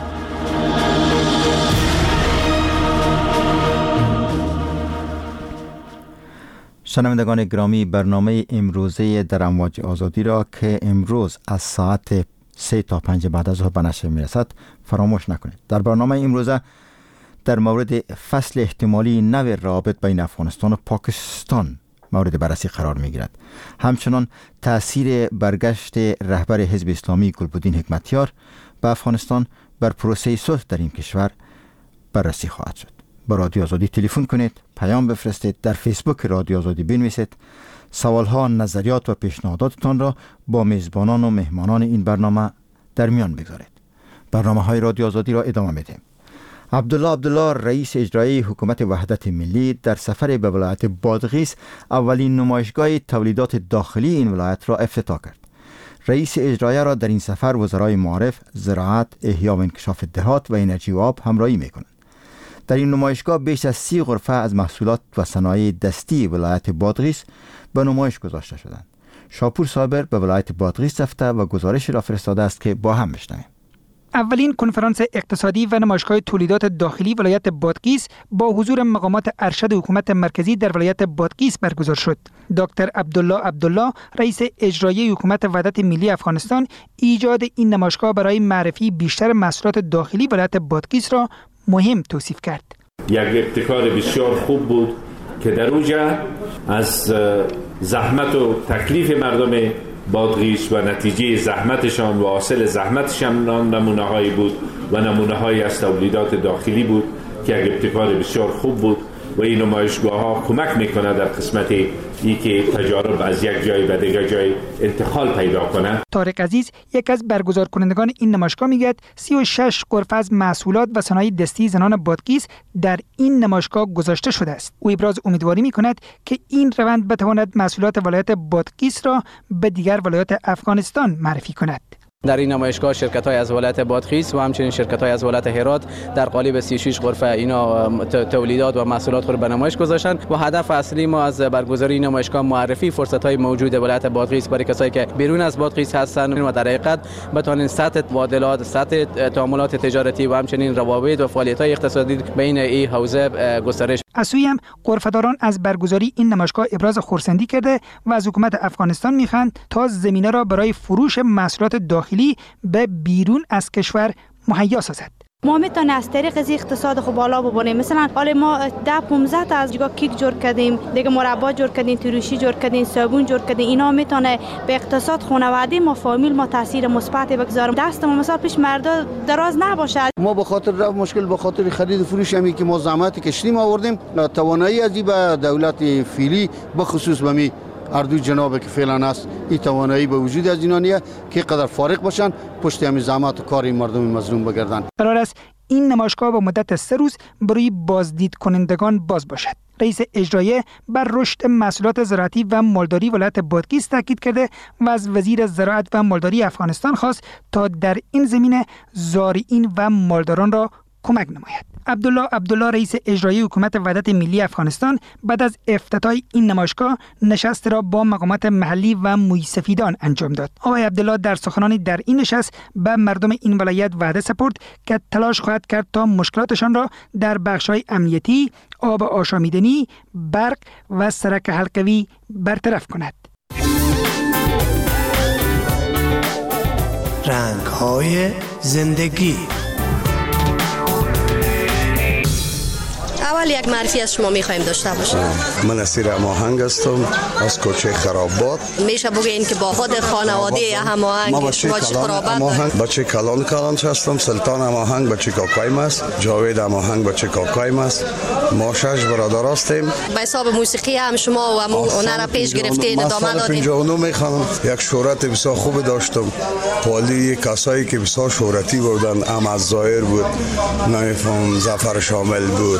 شنوندگان گرامی، برنامه امروزه در امواج آزادی را که امروز از ساعت سه تا پنج بعد از ظهر به نشر میرسد فراموش نکنید. در برنامه امروزه در مورد فصل احتمالی نو روابط بین افغانستان و پاکستان مورد بررسی قرار می گیرد. همچنان تأثیر برگشت رهبر حزب اسلامی گلبدین حکمتیار به افغانستان بر پروسه صلح در این کشور بررسی خواهد شد. با رادیو آزادی تلفن کنید، پیام بفرستید، در فیسبوک رادیو آزادی بنویسید، سوالها، نظریات و پیشنهاداتتان را با میزبانان و مهمانان این برنامه در میان بگذارید. برنامه های رادیو آزادی را ادامه میدیم. عبدالله عبدالله رئیس اجرایی حکومت وحدت ملی در سفر به ولایت بادغیس اولین نمایشگاه تولیدات داخلی این ولایت را افتتاح کرد. رئیس اجرایی را در این سفر وزرای معارف، زراعت، احیا و انکشاف دهات و انرژی و آب همراهی میکنند. در این نمایشگاه بیش از سی غرفه از محصولات و صنایع دستی ولایت بادغیس به نمایش گذاشته شدند. شاپور صابر به ولایت بادغیس رفته و گزارش را فرستاده است که با هم بشنویم. اولین کنفرانس اقتصادی و نمایشگاه تولیدات داخلی ولایت بادغیس با حضور مقامات ارشد حکومت مرکزی در ولایت بادغیس برگزار شد. دکتر عبدالله عبدالله رئیس اجرایی حکومت وحدت ملی افغانستان ایجاد این نمایشگاه برای معرفی بیشتر محصولات داخلی ولایت بادغیس را مهم توصیف کرد. یک ابتکار بسیار خوب بود که در اونجا از زحمت و تکلیف مردم بادغیس و نتیجه زحمتشان و حاصل زحمتشان نمونه هایی بود و نمونه هایی از تولیدات داخلی بود که یک ابتکار بسیار خوب بود و این نمایشگاه ها کمک میکنه در قسمت ای که تجارب از یک جای به دیگر جای انتقال پیدا کنه. طارق عزیز یک از برگزار کنندگان این نمایشگاه میگه سی و شش غرفه از محصولات و صنایع دستی زنان بادغیس در این نمایشگاه گذاشته شده است. او ابراز امیدواری میکند که این روند بتواند محصولات ولایت بادغیس را به دیگر ولایات افغانستان معرفی کند. در این نمایشگاه شرکت‌های از ولایت بادغیس و همچنین شرکت‌های از ولایت هرات در قالب سی و شش غرفه اینا تولیدات و محصولات خود به نمایش گذاشتند و هدف اصلی ما از برگزاری این نمایشگاه معرفی فرصت‌های موجود ولایت بادغیس برای کسایی که بیرون از بادغیس هستند و در حقیقت بتوانند سطح معادلات، سطح تعاملات تجارتی و همچنین روابط و فعالیت‌های اقتصادی بین این حوزه گسترش. از سوی هم غرفه‌داران از برگزاری این نمایشگاه ابراز خرسندی کرده و از حکومت افغانستان می‌خواهند تا زمینه را برای فروش محصولات داخلی به بیرون از کشور مهیا سازد. ما میتونیم از طریق از اقتصاد خوب بالا ببریم. مثلا حالا ما ده پانزده تا از جگا کیک جور کردیم، دیگه مربا جور کردیم، تروشی جور کردیم، صابون جور کردیم. اینا میتونه به اقتصاد خانواده ما فامیل ما تاثیر مثبت بگذارم. دست ما مثلا پیش مردا دراز نباشه. ما به خاطر رفع مشکل به خاطر خرید و فروش همی که ما زحمت کشیدیم آوردیم، توانایی از به دولت فعلی به خصوص به می اردو جناب که فعلا است این توانایی به وجود از اینانیه که قدر فارغ باشن پشت همین زحمت و کار این مردم مظلوم بگردن. قرار است این نمایشگاه با مدت سه روز برای بازدید کنندگان باز باشد. رئیس اجرایی بر رشد محصولات زراعتی و مالداری ولایت بادغیس تاکید کرده و از وزیر زراعت و مالداری افغانستان خواست تا در این زمینه زارعین و مالداران را کمک نماید. عبدالله عبدالله رئیس اجرایی حکومت وحدت ملی افغانستان بعد از افتتاح این نمایشگاه نشست را با مقامات محلی و مویسفیدان انجام داد. آقای عبدالله در سخنانی در این نشست به مردم این ولایت وعده سپرد که تلاش خواهد کرد تا مشکلاتشان را در بخش‌های امنیتی، آب آشامیدنی، برق و سرک حلقوی برطرف کند. رنگ‌های زندگی. اول یک معرفی از شما میخوایم داشته باشیم. من اسیر هماهنگ هستم از کوچه خرابات. میشه بگین که با خود خانواده هماهنگ شما چه قرابت؟ بچه کلان کلان هستم. سلطان هماهنگ بچه کاکایم است. جاوید هماهنگ بچه کاکایم است. ما شش برادر هستیم. به حساب موسیقی هم شما و هنر پیش گرفتین ادامه دادین. پنجاه و نه میخوانم. یک شهرت بسیار خوب داشتم. پالی کسایی که بسیار شهرتی بودن، احمد ظاهر بود، نمیفهم ظفر شامل بود،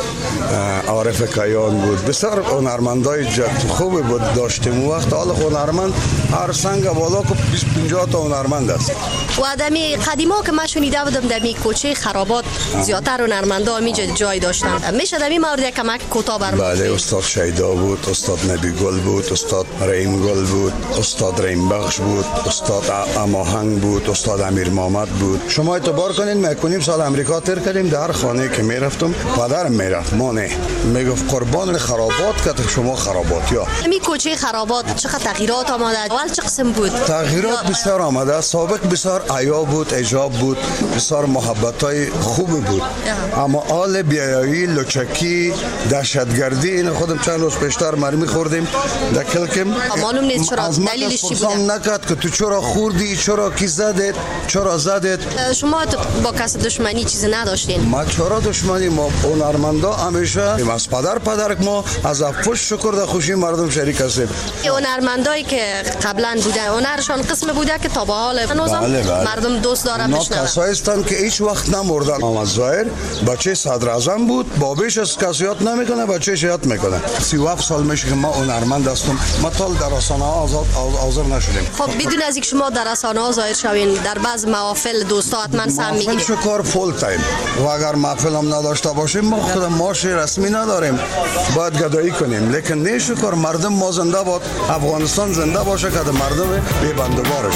عارف کیان بود، بسیار هنرمندای جد خوب بود داشتیم. وقت حال هنرمند هر سنگ بالا که بیست پنجاه تا هنرمند است. و دمی قدیما که من شنیده بودم دمی کوچه خرابات زیاتر هنرمندا میجا جای داشتن. میشه دمی مورد یک کمک کوتاه برام؟ بله، استاد شیدا بود، استاد نبی گل بود، استاد رحیم گل بود، استاد رحیم بخش بود، استاد هماهنگ بود، استاد امیر محمد بود. شما اعتبار کنین ما کنیم سال امریکا تر کردیم. در خانه که میرفتم پدرم میرفت، ما نه، میگفت قربان خرابات که شما خرابات. یا می کوچه خرابات چقدر تغییرات آمده؟ اول چه قسم بود؟ تغییرات بسیار آمده. سابق بسیار عیا بود، ایجاب بود، بسیار محبتای خوب بود. اما آل بیایی، لچکی، دهشتگردی این خودم چند روز پیشتر مرمی خوردیم دکلکم. معلوم نیست چرا، دلیلش چی بوده؟ نکرد که تو چرا خوردی، چرا کی زدت، چرا زدت. شما با کس دشمنی چیزی نداشتین؟ ما چرا دشمنی؟ ما هنرمندا همیشه از پدر پدر ما از افش شکر در خوشی مردم شریک هستیم. هنرمندایی که قبلا بوده هنرشان قسم بوده که تا به حال هنوزم بله بله. مردم دوست دارن بشنون. کسایی هستند که هیچ وقت نمردن. احمد ظاهر بچه صدر اعظم بود، بابیش از کسیات نمیکنه، بچه‌ش یاد میکنه. سی و هفت سال میشه که ما هنرمند هستم. ما تا در رسانه‌ها آزاد حاضر نشدیم. خب بدون از اینکه شما در رسانه‌ها ظاهر شوین، در بعض محافل دوستا حتما سهم میگیرید. محافل شکار فول تایم. و اگر محفل هم نداشته باشیم ما خود ماش رسمی نداریم، باید گدایی کنیم. لیکن نه شکر مردم ما زنده باد، افغانستان زنده باشه که مردم بی بندوبارش.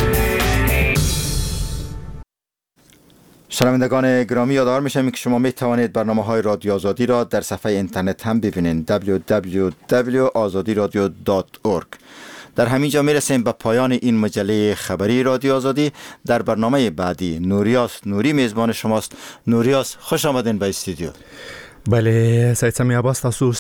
شنوندگان گرامی، یادآور میشم که شما می توانید برنامه‌های رادیو آزادی را در صفحه اینترنت هم ببینید دبلیو دبلیو دبلیو دات آزادی رادیو دات اورگ. در همین جا میرسیم به پایان این مجله خبری رادیو آزادی. در برنامه بعدی نوریاس نوری میزبان شماست. نوریاس خوش آمدین به استودیو. بله سید سمی عباس، تاسو